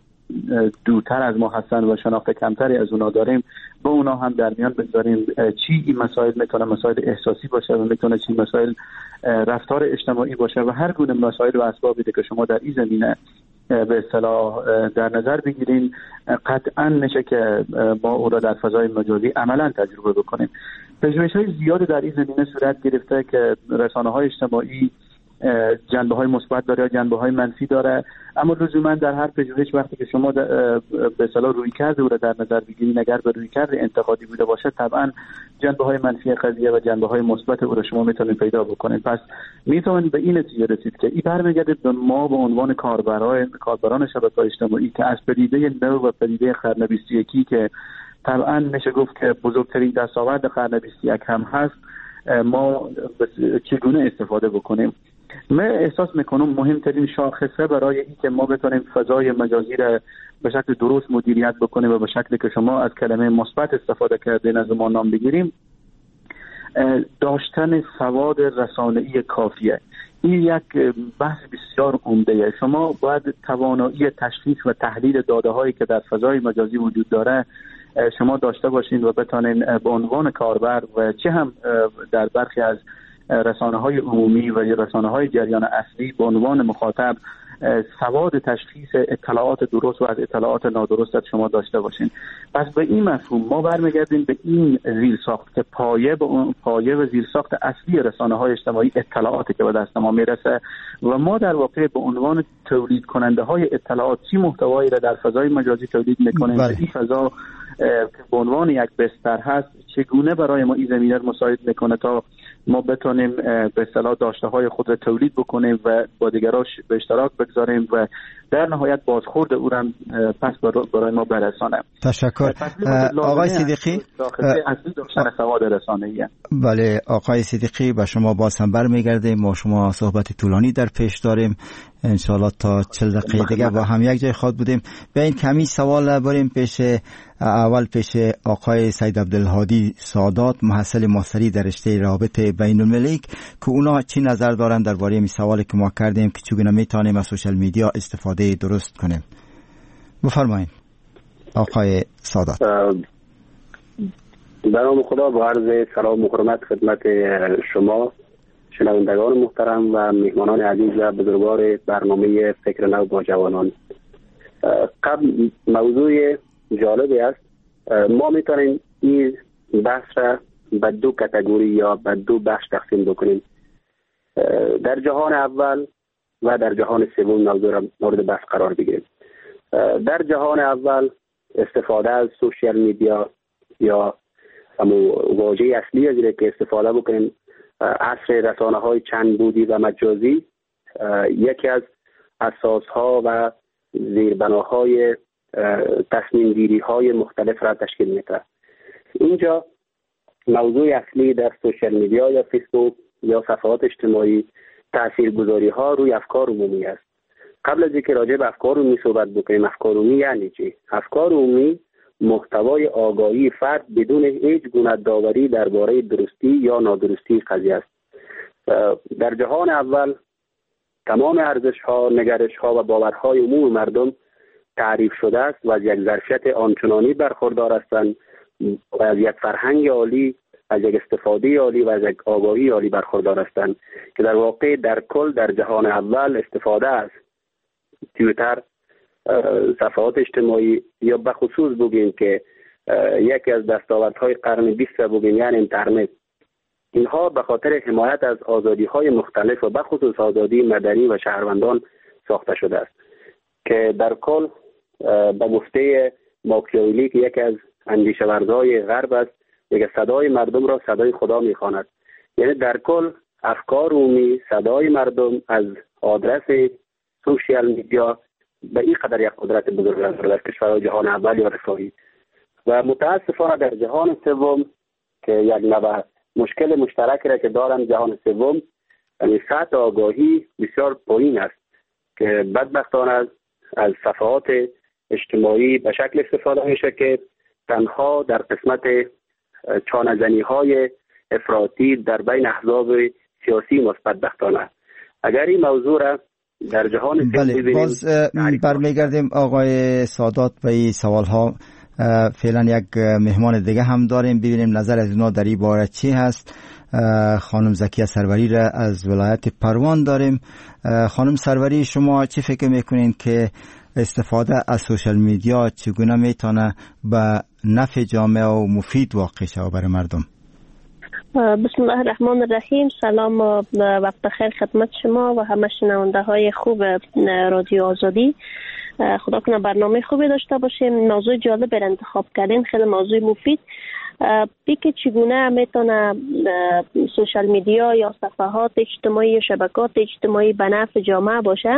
دورتر از ما هستن و شناخت کمتری از اونا داریم با اونا هم در میان بگذاریم چی این مسائل میتونه مسائل احساسی باشه و میتونه چی مسائل رفتار اجتماعی باشه و هر گونه مسائل و اسبابی که شما در این زمینه به اصطلاح در نظر بگیرین، قطعا میشه که ما او را در فضای مجازی عملا تجربه بکنیم. پژوهش‌های زیادی در این زمینه صورت گرفته که رسانه‌های اجتماعی جنبه‌های مثبت داره یا جنبه‌های منفی داره، اما لزوما در هر پژوهش وقتی که شما به اصطلاح رویکرد او را در نظر بگیرید، اگر به رویکرد انتقادی بوده باشه، طبعا جنبه‌های منفی قضیه و جنبه‌های مثبت او را شما میتونید پیدا بکنید. پس میتونید به این نتیجه رسید که این برمیگرده به ما به عنوان کاربران کاربران شبکه‌های اجتماعی که از پدیده نو و پدیده قرن بیست و یک که طبعا میشه گفت که بزرگترین دستاورد قرن بیست و یک هم هست، ما چگونه استفاده بکنیم. من احساس میکنم مهمترین شاخصه برای این که ما بتونیم فضای مجازی را به شکل درست مدیریت بکنیم و به شکلی که شما از کلمه مثبت استفاده کردین از ما نام بگیریم، داشتن سواد رسانه‌ای کافیه. این یک بحث بسیار عمده. شما باید توانایی تشخیص و تحلیل داده‌هایی که در فضای مجازی وجود داره شما داشته باشین و بتونین به عنوان کاربر و چه هم در برخی از رسانه‌های عمومی و رسانه‌های جریان اصلی به عنوان مخاطب سواد تشخیص اطلاعات درست و از اطلاعات نادرست شما داشته باشین. پس به این مفهوم ما برمیگردیم به این زیرساخت که پایه به اون پایه و زیرساخت اصلی رسانه‌های اجتماعی اطلاعاتی که به دست ما میرسه و ما در واقع به عنوان تولید کننده های اطلاعات چی محتوایی را در فضای مجازی تولید میکنیم و این فضا به عنوان یک بستر هست چگونه برای ما این زمینه رو مساعد میکنه تا ما بتونیم به اصطلاح داشته های خود را تولید بکنیم و با دیگران به اشتراک بگذاریم و در نهایت بازخورد او را پس برای ما برسانه. تشکر. آقای صدیقی، اصلی داشتن سواد رسانه‌ای. بله آقای صدیقی، به شما باز هم برمیگردیم. ما شما صحبت طولانی در پیش داریم، انشاءالله تا چهل دقیقه دیگه با هم یک جای خود بودیم. به این کمی سوال بریم پیش اول پیش آقای سید عبدالهادی سادات، محصل ماستری در رشته رابطه بین المللی، که اونا چی نظر دارن درباره این سوالی که ما کردیم که چگونه میتونیم از سوشال میدیا استفاده درست کنیم. بفرمایید آقای سادات. به نام خدا، با عرض سلام و حرمت خدمت شما شنوندگان محترم و میهمانان عزیز و بزرگوار برنامه فکر نو با جوانان. قبل موضوع جالبی است. ما میتونیم این بحث را به دو کاتگوری یا به دو بخش تقسیم بکنیم. در جهان اول و در جهان سوم موضوع را مورد بحث قرار بگیریم. در جهان اول استفاده از سوشیال میدیا یا همون واژه اصلی از که استفاده بکنیم، عصر رسانه های چند بودی و مجازی یکی از اساس ها و زیربناهای تصمیم گیری های مختلف را تشکیل میده. اینجا موضوع اصلی در سوشال میدیا یا فیسبوک یا صفحات اجتماعی تاثیرگذاری ها روی افکار عمومی است. قبل از اینکه راجع به افکار عمومی صحبت بکنیم، افکار عمومی یعنی چی؟ افکار عمومی محتوای آگاهی فرد بدون هیچ گونه داوری درباره درستی یا نادرستی قضیه است. در جهان اول تمام ارزش ها، نگرش ها و باورهای عموم مردم تعریف شده است و از یک ظرفیت آنچنانی برخوردار هستند و از یک فرهنگ عالی، از یک استفاده عالی و از یک آگاهی عالی برخوردار هستند که در واقع در کل در جهان اول استفاده از توییتر، صفحات اجتماعی یا به خصوص بگیم که یکی از دستاوردهای قرن بیست بگیم یعنی اینترنت، اینها به خاطر حمایت از آزادی‌های مختلف و به خصوص آزادی مدنی و شهروندان ساخته شده است که در کل به گفته ماکیاولی که یکی از اندیشه‌ورزهای غرب است، میگه صدای مردم را صدای خدا میخواند. یعنی در کل افکار عمومی، صدای مردم از آدرس سوشیال میدیا به این قدر یک قدرت بزرگ است در کشورهای جهان اول یا رفاهی و متاسفانه در جهان سوم که یک نوع مشکل مشترکی را که دارن جهان سوم، یعنی سطح آگاهی بسیار پایین است که بدبختانه از از صفحات اجتماعی به شکل استفاده میشه که تنها در قسمت چانه‌زنی های افراطی در بین احزاب سیاسی مثبت بختانه. اگر این موضوع را در جهان بله باز برمیگردیم آقای سادات به این سوال ها. فعلا یک مهمان دیگه هم داریم، ببینیم نظر از اونا در این باره چی هست. خانم زکیه سروری را از ولایت پروان داریم. خانم سروری، شما چی فکر میکنین که استفاده از سوشال میدیا چگونه میتونه به نفع جامعه و مفید واقع شود برای مردم؟ بسم الله الرحمن الرحیم. سلام و وقت خیر خدمت شما و همه شنونده های خوب رادیو آزادی. خدا کنه برنامه خوبی داشته باشیم. موضوع جالب را انتخاب کردین، خیلی موضوع مفید. بی که چگونه میتونه سوشال میدیا یا صفحات اجتماعی یا شبکات اجتماعی به نفع جامعه باشه،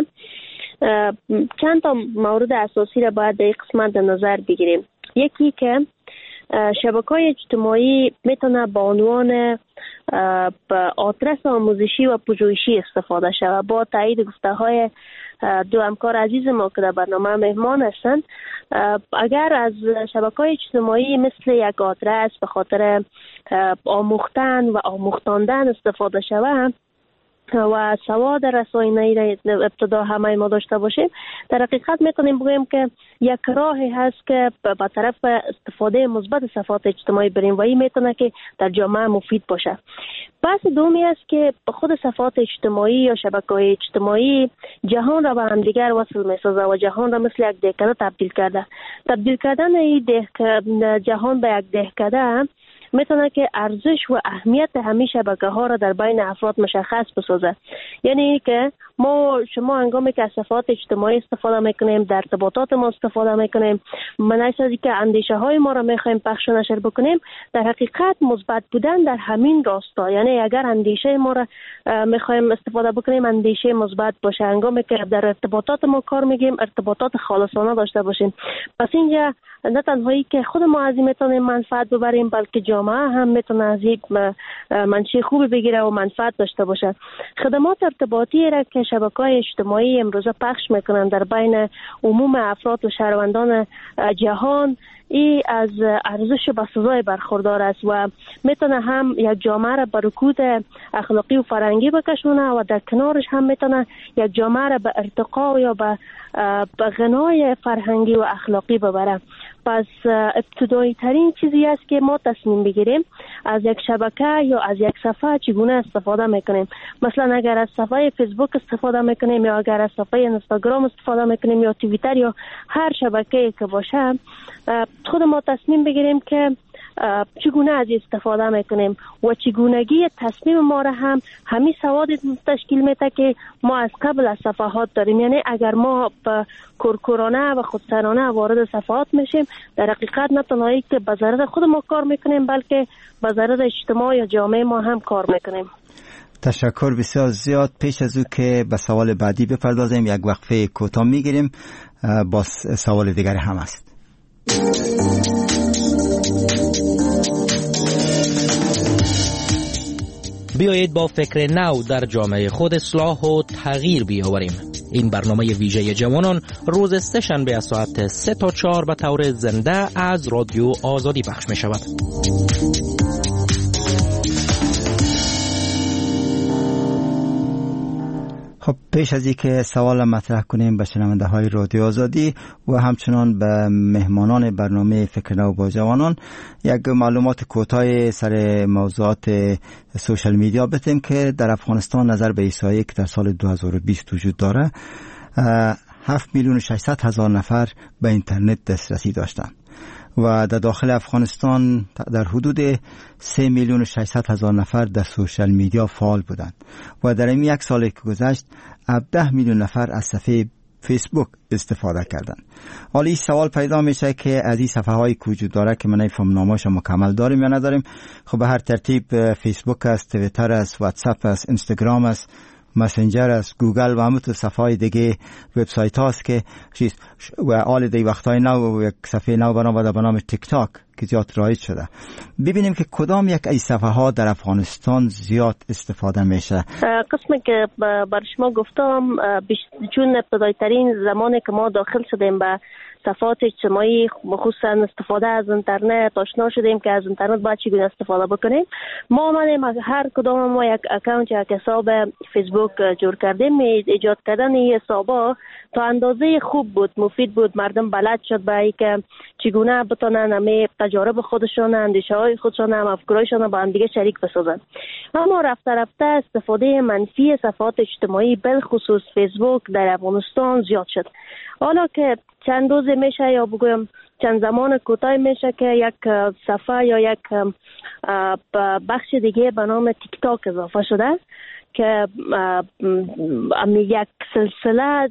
چند تا مورد اساسی را باید در این قسمت در نظر بگیریم. یکی که شبکه‌های اجتماعی میتونه به عنوان آدرس آموزشی و پژوهشی استفاده شود. با تایید گفته‌های دو همکار عزیز ما که در برنامه مهمان هستند، اگر از شبکه‌های اجتماعی مثل یک آدرس به خاطر آموختن و آموختاندن استفاده شود و سواد رسانه‌ای را ابتدا همه ما داشته باشیم، در حقیقت میتونیم بگوییم که یک راهی هست که به طرف استفاده مثبت صفحات اجتماعی بریم و این میتونه که در جامعه مفید باشه. بحث دومی است که خود صفحات اجتماعی یا شبکه‌های اجتماعی جهان را به هم دیگر وصل می‌سازه و جهان را مثل یک دهکده تبدیل کرده. تبدیل کردن این جهان به یک دهکده میتونه که ارزش و اهمیت همین شبکه‌ها را در بین افراد مشخص بسازه. یعنی که ما شما هنگامی که از صفحات اجتماعی استفاده میکنیم، در ارتباطات ما استفاده میکنیم، منعکس از اینکه اندیشه های ما را میخوایم پخش و نشر بکنیم، در حقیقت مثبت بودن در همین راستا. یعنی اگر اندیشه ما را میخوایم استفاده بکنیم، اندیشه مثبت باشه. هنگامی که در ارتباطات ما کار میگیم، ارتباطات خالصانه داشته باشیم. پس اینجا نه تنهایی که خود ما از این میتونیم منفعت ببریم، بلکه جامعه هم میتونه از این منشأ خوبی بگیره و منفعت داشته باشه. خدمات ارتباطی را که شبکه‌های اجتماعی امروزه پخش میکنن در بین عموم افراد و شهروندان جهان، ای از ارزش بسزای برخوردار است و میتونه هم یک جامعه را به رکود اخلاقی و فرهنگی بکشونه و در کنارش هم میتونه یک جامعه را به ارتقا یا به به غنای فرهنگی و اخلاقی ببره. پس ابتدایی ترین چیزی است که ما تصمیم بگیریم از یک شبکه یا از یک صفحه چگونه استفاده میکنیم. مثلا اگر از صفحه فیسبوک استفاده میکنیم یا اگر از صفحه اینستاگرام استفاده میکنیم یا توییتر یا هر شبکه‌ای که باشه، خود ما تصمیم بگیریم که چگونه از استفاده میکنیم و چگونگی تصمیم ما را هم همین سواد تشکیل میده که ما از قبل از صفحات داریم. یعنی اگر ما به کورکورانه و خودسرانه وارد صفحات میشیم، در حقیقت نه تنهایی که به ضرر خود ما کار میکنیم، بلکه به ضرر اجتماع یا جامعه ما هم کار میکنیم. تشکر بسیار زیاد. پیش از او که به سوال بعدی بپردازیم، یک وقفه کوتاه میگیریم، با سوال دیگر هم است. بیایید با فکر نو در جامعه خود اصلاح و تغییر بیاوریم. این برنامه ویژه جوانان روز سه شنبه از ساعت سه تا چهار به طور زنده از رادیو آزادی پخش می شود. خب پیش از اینکه سوال مطرح کنیم به شنونده های رادیو آزادی و همچنان به مهمانان برنامه فکر نو با جوانان یک معلومات کوتاه سر موضوعات سوشال میدیا بدیم که در افغانستان نظر به ایسایی که در سال دو هزار و بیست وجود داره، هفت میلیون و ششصد هزار نفر به اینترنت دسترسی داشتند و در داخل افغانستان در حدود سه میلیون و ششصد هزار نفر در سوشال میدیا فعال بودند و در این یک سالی که گذشت هفده میلیون نفر از صفحه فیسبوک استفاده کردند. حالا این سوال پیدا میشه که از این صفحه های که وجود داره که من فهم نامش مکمل داریم یا نداریم. خب به هر ترتیب فیسبوک است، توییتر است، واتساپ است، اینستاگرام است، مسنجر است، گوگل و همونطور صفحه های دیگه وبسایت هاست که چیز و حال دی وقتای نو و یک صفحه نو بنا به نام تیک تاک که زیاد رایج شده. ببینیم که کدام یک از صفحه ها در افغانستان زیاد استفاده میشه. قسمی که بر شما گفتم چون ابتدایی ترین زمانی که ما داخل شدیم به صفحات اجتماعی، خصوصا استفاده از اینترنت آشنا شدیم که از اینترنت باید چگونه استفاده بکنیم. ما آمدیم هر کدام ما یک اکانت یک حساب فیسبوک جور کردیم. ایجاد کردن این حسابا تا اندازه خوب بود، مفید بود. مردم بلد شد به اینکه چگونه بتونن همه تجارب خودشون، اندیشه های خودشون، هم افکارشون با هم دیگه شریک بسازن. اما رفته رفته استفاده منفی صفحات اجتماعی بالخصوص فیسبوک در افغانستان زیاد شد. حالا که چند روز میشه یا بگویم چند زمان کوتاه میشه که یک صفحه یا یک بخش دیگه به نام تیک تاک اضافه شده که یک سلسله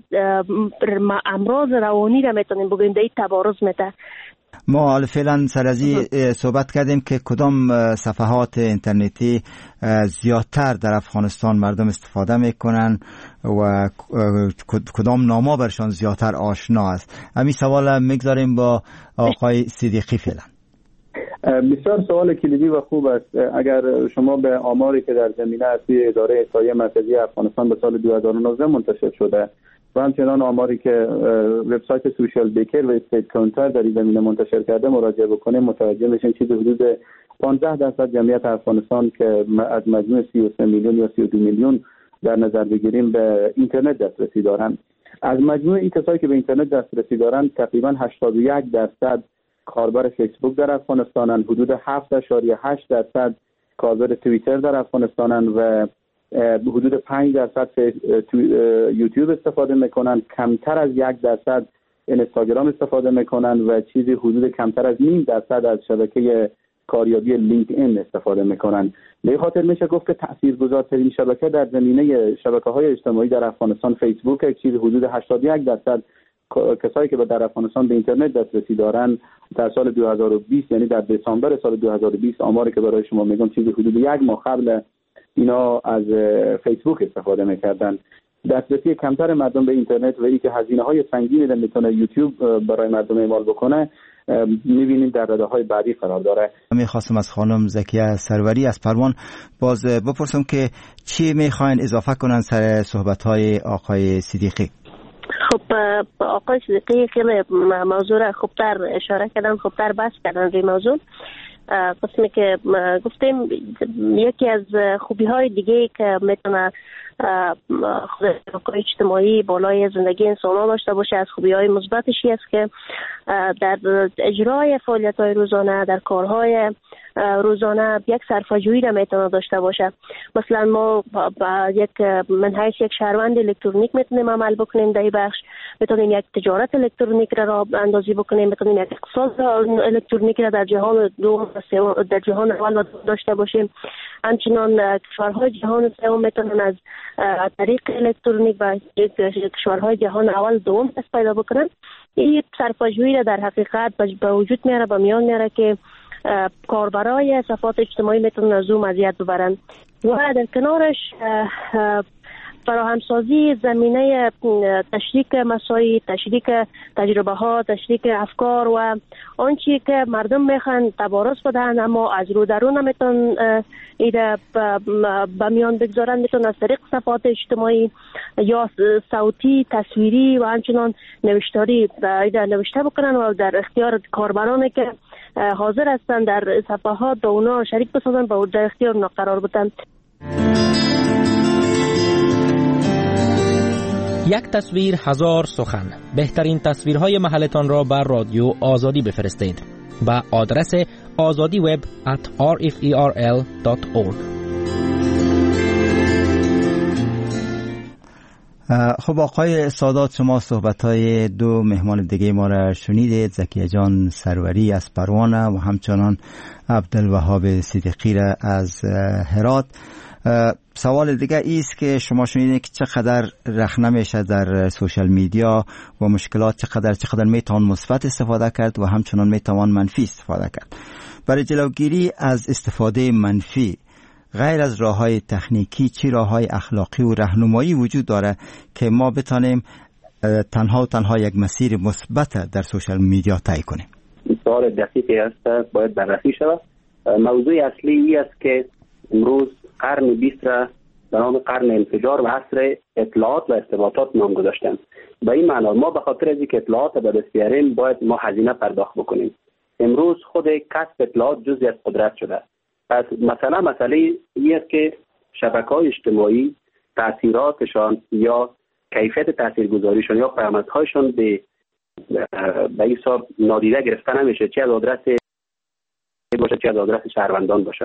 امراض روانی را میتونیم بگویم در تبارز میده. ما حالا فعلا سر از این صحبت کردیم که کدام صفحات اینترنتی زیادتر در افغانستان مردم استفاده میکنن و کدام ناما برشان زیادتر آشنا است. همین سوال میگذاریم با آقای صدیقی. فعلا بسیار سوال کلیدی و خوب است. اگر شما به آماری که در زمینه اصلی اداره احصایه مرکزی افغانستان به سال دو هزار و نوزده منتشر شده و همچنان آماری که وبسایت سوشال بیکر و استیت کانتر در این زمینه منتشر کرده مراجعه بکنیم، متوجه میشیم چیزی حدود پانزده درصد جمعیت افغانستان که از مجموع سی و سه میلیون یا سی و دو میلیون در نظر بگیریم به اینترنت دسترسی دارند. از مجموع این کسایی که به اینترنت دسترسی دارند تقریبا هشتاد و یک درصد کاربر فیسبوک در افغانستانند، حدود هفت اشاریه هشت درصد کاربر توییتر در افغانستانند و حدود پنج درصد یوتیوب استفاده میکنن، کمتر از یک درصد اینستاگرام استفاده میکنن و چیزی حدود کمتر از نیم درصد از شبکه کاریابی لینکدین استفاده میکنن. به خاطر میشه گفت که تاثیرگذارترین شبکه در زمینه شبکه‌های اجتماعی در افغانستان فیسبوک، چیزی حدود هشتاد و یک درصد کسایی که در افغانستان به اینترنت دسترسی دارن در سال دو هزار و بیست، یعنی در دسامبر سال دو هزار و بیست، آماری که برای شما میگم چیزی حدود یک ماه قبل اینا از فیسبوک استفاده میکردن. دسترسی کمتر مردم به اینترنت و اینکه هزینه های سنگینی رو میتونه یوتیوب برای مردم اعمال بکنه میبینیم در رده های بعدی قرار داره. میخواستم از خانم زکیه سروری از پروان باز بپرسم که چی میخواین اضافه کنن سر صحبت های آقای صدیقی؟ خب آقای صدیقی خیلی موضوع را خوبتر اشاره کردن، خوبتر بحث کردن روی موضوع. قسمی که گفتیم یکی از خوبی های دیگه که میتونه شبکه‌های اجتماعی بالای زندگی انسان داشته باشه از خوبی های مثبتش است که در اجرای فعالیت های روزانه، در کارهای روزانه یک صرفه‌جویی را میتونه داشته باشه. مثلا ما با یک من حیث یک شهروند الکترونیک میتونیم عمل بکنیم در این بخش، میتونیم یک تجارت الکترونیک را راه اندازی بکنیم، میتونیم یک اقتصاد الکترونیک را در جهان دوم در جهان اول داشته باشیم. همچنان کشورهای جهان سوم میتونن از طریق الکترونیک و کشورهای جهان اول دوم دست پیدا بکنن. این صرفه‌جویی را در حقیقت به وجود میاره، به میان میاره که کاربرای صفحات اجتماعی میتونن از اون مزیت ببرن و در کنارش فراهمسازی زمینه تشریک مسائل، تشریک تجربه ها، تشریک افکار و آنچه که مردم میخوان تبارز بدن اما از رو درون نمیتون ایده به میان بگذارن، میتون از طریق صفحات اجتماعی یا صوتی، تصویری و همچنان نوشتاری ایده نوشته بکنن و در اختیار کاربرانی که حاضر هستن در صفحات با اونا شریک بسازن و در اختیار اونا قرار بدن. یک تصویر هزار سخن. بهترین تصویرهای محلتان را بر رادیو آزادی بفرستید به آدرس آزادی وب ات آر اف ای آر ال دات اورگ. خب آقای سادات، شما صحبت‌های دو مهمان دیگه ما را شنیدید، زکیه جان سروری از پروانه و همچنان عبدالوهاب صدیقی را از هرات. سوال دیگه ایست که شما شنیدید که چقدر رخنه میشه در سوشال میدیا و مشکلات چقدر چقدر میتوان مثبت استفاده کرد و همچنان میتوان منفی استفاده کرد. برای جلوگیری از استفاده منفی غیر از راه‌های تکنیکی چی راه‌های اخلاقی و راهنمایی وجود داره که ما بتانیم تنها و تنها یک مسیر مثبت در سوشال میدیا طی کنیم؟ سوال دقیقی است، باید بررسی شود. موضوع اصلی این است که امروز قرن بیست را به نام قرن انفجار و عصر اطلاعات و ارتباطات نام گذاشتند. به این معنا ما به خاطر از اینکه اطلاعات به دست بیاریم باید ما هزینه پرداخت بکنیم. امروز خود کسب اطلاعات جزئی از قدرت شده. پس مثلا مسئله این است که شبکه‌های اجتماعی تاثیراتشان یا کیفیت تاثیرگذاریشان یا پیامدهایشان به به حساب نادیده گرفته نمیشه، چه از آدرس باشه چه از آدرس شهروندان باشن.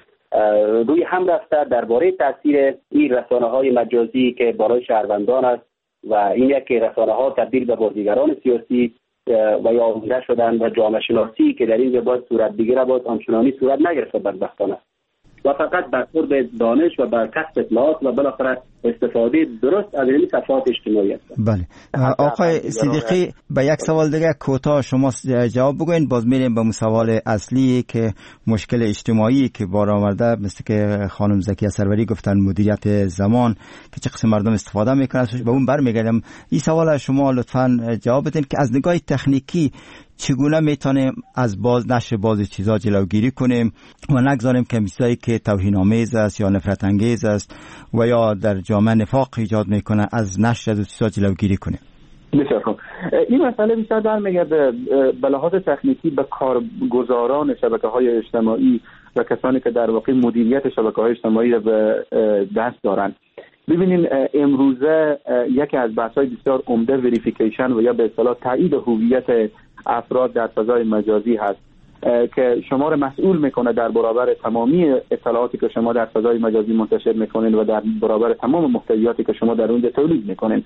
روی هم رفته درباره تاثیر این رسانه‌های مجازی که بالای شهروندان است و این یک رسانه‌ها تبدیل به بازیگران سیاسی و یا آموزه شدن و جامعه شناسی که در این باید صورت بگیره باید آنچنانی صورت نگرفته بدبختانه و فقط برخورد دانش و بر کسب اطلاعات و بالاخره استفاده درست از این صفحات اجتماعی است. بله آقای صدیقی، به یک سوال دیگه کوتاه شما جواب بگوین، باز میریم به سوال اصلی که مشکل اجتماعی که بار آورده، مثل که خانم زکیه سروری گفتن مدیریت زمان که چه قسم مردم استفاده میکنن، به اون برمیگردم. این سوال شما لطفاً جواب بدین که از نگاه تکنیکی چگونه میتونیم از باز نشر باز چیزا جلوگیری کنیم و نگذاریم که چیزایی که توهین آمیز است یا نفرت انگیز است و یا در جامعه نفاق ایجاد میکنه از نشر از چیزا جلوگیری کنیم. بسیار خوب. این مسئله بیشتر برمیگرده به لحاظ تکنیکی به کارگزاران شبکه‌های اجتماعی و کسانی که در واقع مدیریت شبکه‌های اجتماعی را به دست دارند. ببینین امروزه یکی از بحث‌های بسیار عمده وریفیکیشن و یا به اصطلاح تایید هویت افراد در فضای مجازی هست که شما را مسئول میکنه در برابر تمامی اطلاعاتی که شما در فضای مجازی منتشر میکنین و در برابر تمام محتویاتی که شما در اونجا تولید میکنین.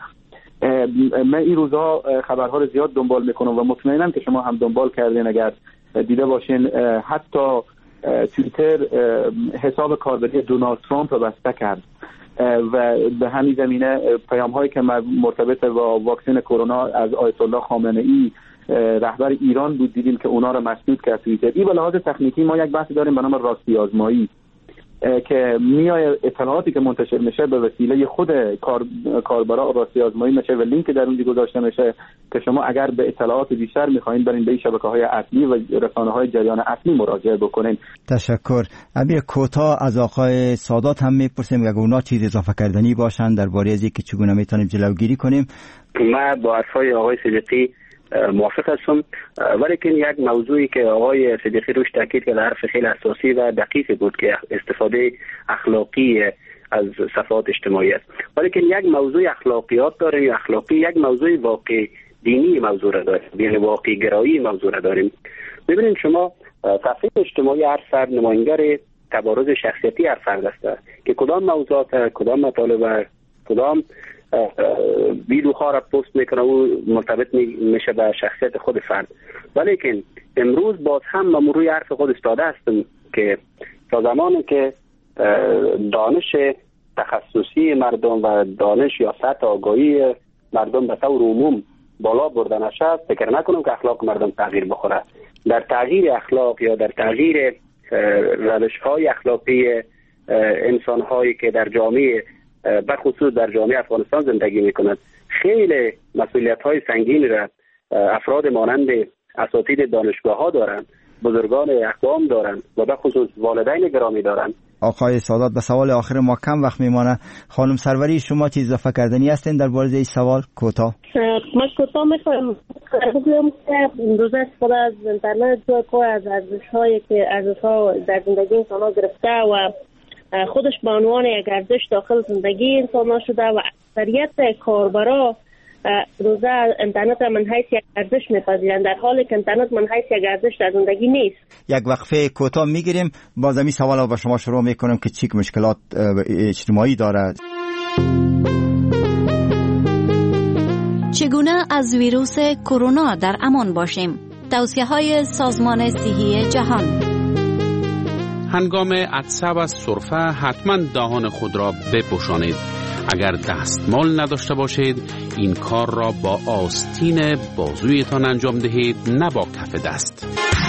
من این روزها خبرها رو زیاد دنبال میکنم و مطمئنم که شما هم دنبال کردین اگر دیده باشین، حتی توییتر حساب کاربری دونالد ترامپ رو بسته کرد و به همین زمینه پیام هایی که مرتبط با واکسن کرونا از آیت الله خامنه ای رهبر ایران بود دیدیم که اونا رو مسدود کرد توییتر. این به لحاظ تکنیکی ما یک بحثی داریم به نام راستی آزمایی که میای اطلاعاتی که منتشر میشه به وسیله خود کار کاربرا راستی آزمایی میشه و لینک در اونجا گذاشته میشه که شما اگر به اطلاعات بیشتر میخواین برین به این شبکه‌های اصلی و رسانه‌های جریان اصلی مراجعه بکنین. تشکر. امیر کوتاه از آقای سادات هم میپرسیم اگه اونا چیز اضافه کردنی باشن درباره از اینکه چگونه میتونیم جلوگیری کنیم. من با حرفای آقای صدیقی موافق هستم، ولی که یک موضوعی که آقای صدیقی روش تاکید کرد حرف خیلی اساسی و دقیقی بود که استفاده اخلاقی از صفحات اجتماعی است، ولی که یک موضوع اخلاقیات داره یا اخلاقی یک موضوع واقع دینی موضوع را داریم، یعنی واقع گرایی موضوع را داریم. ببینید شما صفحه اجتماعی هر فرد نماینگر تبارز شخصیتی هر فرد است که کدام موضوعات کدام مطالب کدام ویدیوها را پست میکنه و مرتبط میشه به شخصیت خود فرد. ولی که امروز باز هم من روی حرف خود استاده هستم که تا زمانی که دانش تخصصی مردم و دانش یا سطح آگاهی مردم به طور عموم بالا برده نشد، فکر نکنم که اخلاق مردم تغییر بخوره. در تغییر اخلاق یا در تغییر روش‌های اخلاقی انسان‌هایی که در جامعه به خصوص در جامعه افغانستان زندگی میکنند خیلی مسئولیت‌های سنگین را افراد مانند اساتید دانشگاه ها دارند، بزرگان اقوام دارند و به خصوص والدین گرامی دارند. آقای سادات، به سوال آخر ما کم وقت میمانه. خانم سروری شما چیز اضافه کردنی هستین در باره این سوال؟ کوتاه. من کوتاه میخوایم بگم که امروز استفاده از اینترنت جای کار از ارزش‌هایی که ارزش‌ها در زندگی انسان‌ها گرفته و خودش به عنوان یک ارزش داخل زندگی انسان‌ها شده و اکثریت کاربرا روزه اینترنت من حیث یک ارزش میپذیرند، در حالی که اینترنت من حیث یک ارزش در زندگی نیست. یک وقفه کوتاه میگیریم، باز این سوال با شما شروع میکنم که چی مشکلات اجتماعی داره. چگونه از ویروس کرونا در امان باشیم؟ توصیه‌های سازمان صحی جهان. هنگام عطسه و سرفه حتما دهان خود را بپوشانید. اگر دستمال نداشته باشید این کار را با آستین بازویتان انجام دهید، نه با کف دست.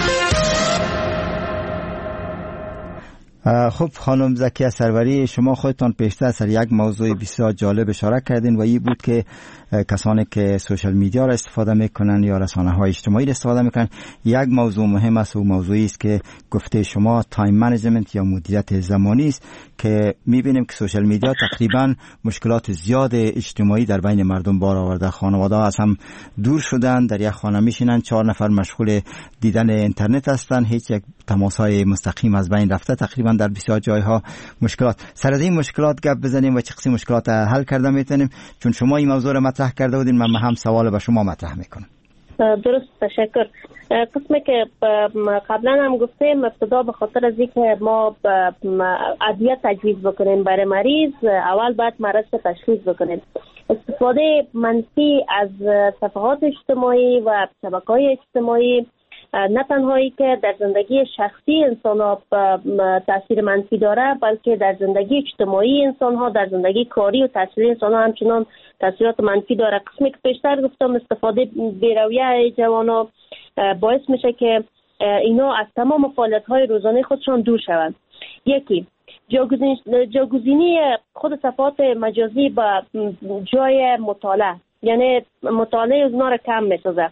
خب خانم زکیه سروری، شما خودتان پیشتر سر یک موضوع بسیار جالب اشاره کردین و این بود که کسانی که سوشال میدیا را استفاده میکنن یا رسانه های اجتماعی را استفاده میکنن، یک موضوع مهم است و موضوعی است که گفته شما تایم منیجمنت یا مدیریت زمانی است که میبینیم که سوشال میدیا تقریبا مشکلات زیاد اجتماعی در بین مردم بار آورده. خانواده از هم دور شدن، در یک خانه میشینن، چهار نفر مشغول دیدن اینترنت هستن، هیچ یک تماس‌های مستقیم از بین رفته. تقریبا در بسیار جایها مشکلات. سر از این مشکلات گپ بزنیم و چه قسم مشکلات حل کرده میتونیم، چون شما این موضوع را مطرح کرده بودین، من هم سوال به شما مطرح میکنم. درست، تشکر. قسمی که قبلا هم گفتیم، ابتدا به خاطر از اینکه ما ادویه تجویز بکنیم برای مریض، اول باید مرض تشخیص بکنیم. استفاده منفی از صفحات اجتماعی و شبکه‌های اجتماعی نه تنهایی که در زندگی شخصی انسان ها تاثیر منفی داره، بلکه در زندگی اجتماعی انسان ها، در زندگی کاری و تحصیلی انسان ها همچنان تاثیرات منفی داره. قسمی که پیشتر گفتم، استفاده بی‌رویه جوان ها باعث میشه که اینا از تمام فعالیت های روزانه خودشان دور شوند. یکی، جاگزینی خود صفحات مجازی با جای مطالعه، یعنی مطالعه اونا را کم میسازه.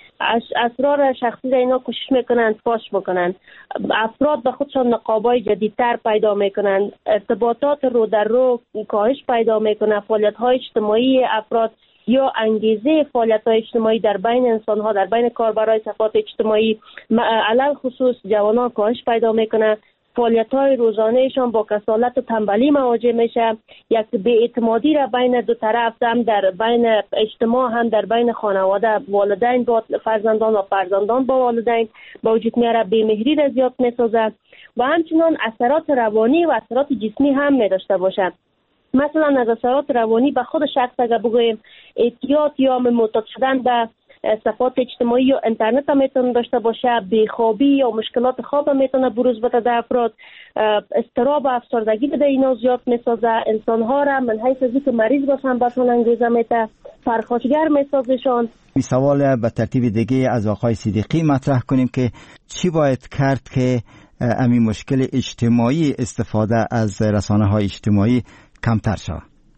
اسرار شخصی را اینا کوشش میکنن فاش بکنن. افراد به خودشان نقابای جدیدتر پیدا میکنن، ارتباطات رو در رو کاهش پیدا میکنه، فعالیت های اجتماعی افراد یا انگیزه فعالیت های اجتماعی در بین انسان ها، در بین کاربرای صفحات اجتماعی علل خصوص جوانان کاهش پیدا میکنه. فعالیت‌های روزانه‌شان با کسالت و تنبلی مواجه میشه. یک بی‌اعتمادی را بین دو طرف، هم در بین اجتماع هم در بین خانواده، والدین با فرزندان و فرزندان با والدین با وجود میاره. بی‌مهری را زیاد میسازه و همچنان اثرات روانی و اثرات جسمی هم می‌داشته باشد. مثلا از اثرات روانی به خود شخص اگر بگوییم، اعتیاد یا معتاد شدن به صفحات اجتماعی یا اینترنت هم میتونه داشته باشه، بیخوابی یا مشکلات خواب هم میتونه بروز بده در افراد، اضطراب و افسردگی بده اینا زیاد میسازه. انسان‌ها را من حیث از اینکه مریض باشن باشون انگیزه میده، پرخاشگر میسازشان. می سوال به ترتیب دیگه از آقای صدیقی مطرح کنیم که چی باید کرد که امی مشکل اجتماعی استفاده از رسانه‌های اجتماعی کمتر شود؟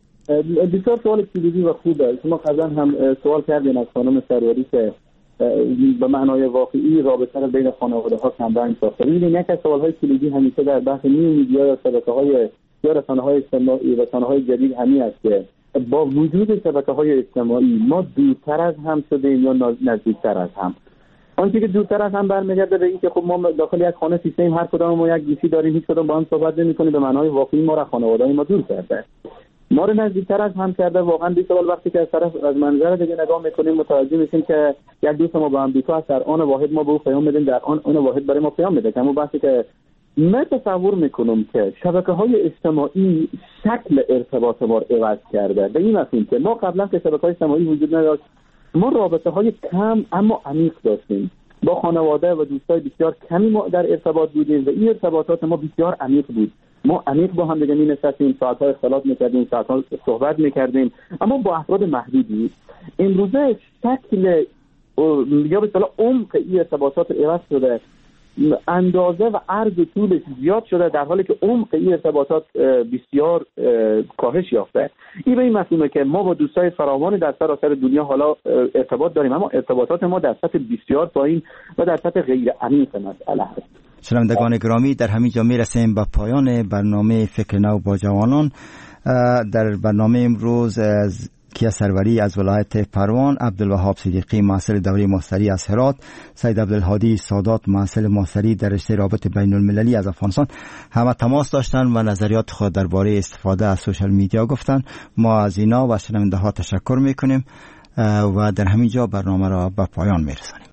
بسیار سوال کلیدی و خوبه. شما قبلا هم سوال کردین از خانم سروری که به معنای واقعی رابطه بین خانواده ها کم رنگ ساخته. این یک از سوال‌های کلیدی همیشه در بحث نیو میدیا یا شبکه‌های یا رسانه‌های اجتماعی، رسانه‌های جدید همین است که با وجود شبکه‌های اجتماعی ما دورتر از هم شدیم یا نزدیکتر از هم. آنچه که دورتر از هم برمیگرده به این که خب ما داخل یک خانه سیستم، هر کدام ما یک گوشی داریم، هیچ کدام با هم صحبت نمی‌کنیم. به معنای واقعی ما را خانواده‌های ما دور کرده، ما رو نزدیکتر از هم کرده. واقعا بیست سال وقتی که از طرف از منظر دیگه نگاه میکنیم متوجه میشیم که یک دوست ما با امریکا است، در آن واحد ما به او پیام میدیم، در آن اون واحد برای ما پیام میده. اما بحثی که من تصور میکنم که شبکه‌های اجتماعی شکل ارتباط ما رو عوض کرده، به این مفهوم که ما قبلا که شبکه‌های اجتماعی وجود نداشت، ما رابطه‌های کم اما عمیق داشتیم. با خانواده و دوستای بسیار کمی ما در ارتباط بودیم و این ارتباطات ما بسیار عمیق بود. ما عمیق با هم دیگه می‌نشستیم، ساعت‌ها اختلاط می‌کردیم، ساعت‌ها صحبت می‌کردیم، اما با افراد محدودی. امروزه شکل یا به اصطلاح عمق این ارتباطات عوض شده، اندازه و عرض و طولش زیاد شده، در حالی که عمق این ارتباطات بسیار کاهش یافته. این به این مفهومه که ما با دوستای فراوانی در سراسر دنیا حالا ارتباط داریم، اما ارتباطات ما در سطح بسیار پایین و در سطح غیر عمیق مسئله هست. شنوندگان گرامی، در همین جا میرسیم به پایان برنامه فکر نو با جوانان. در برنامه امروز از کیا سروری از ولایت پروان، عبدالوهاب صدیقی محصل دوره ماستری از هرات، سید عبدالهادی سادات محصل ماستری در رشته رابطه بین المللی از افغانستان همه تماس داشتن و نظریات خود درباره استفاده از سوشال میدیا گفتن. ما از اینا و شنونده ها تشکر میکنیم و در همین جا برنامه را به پایان میرسانیم.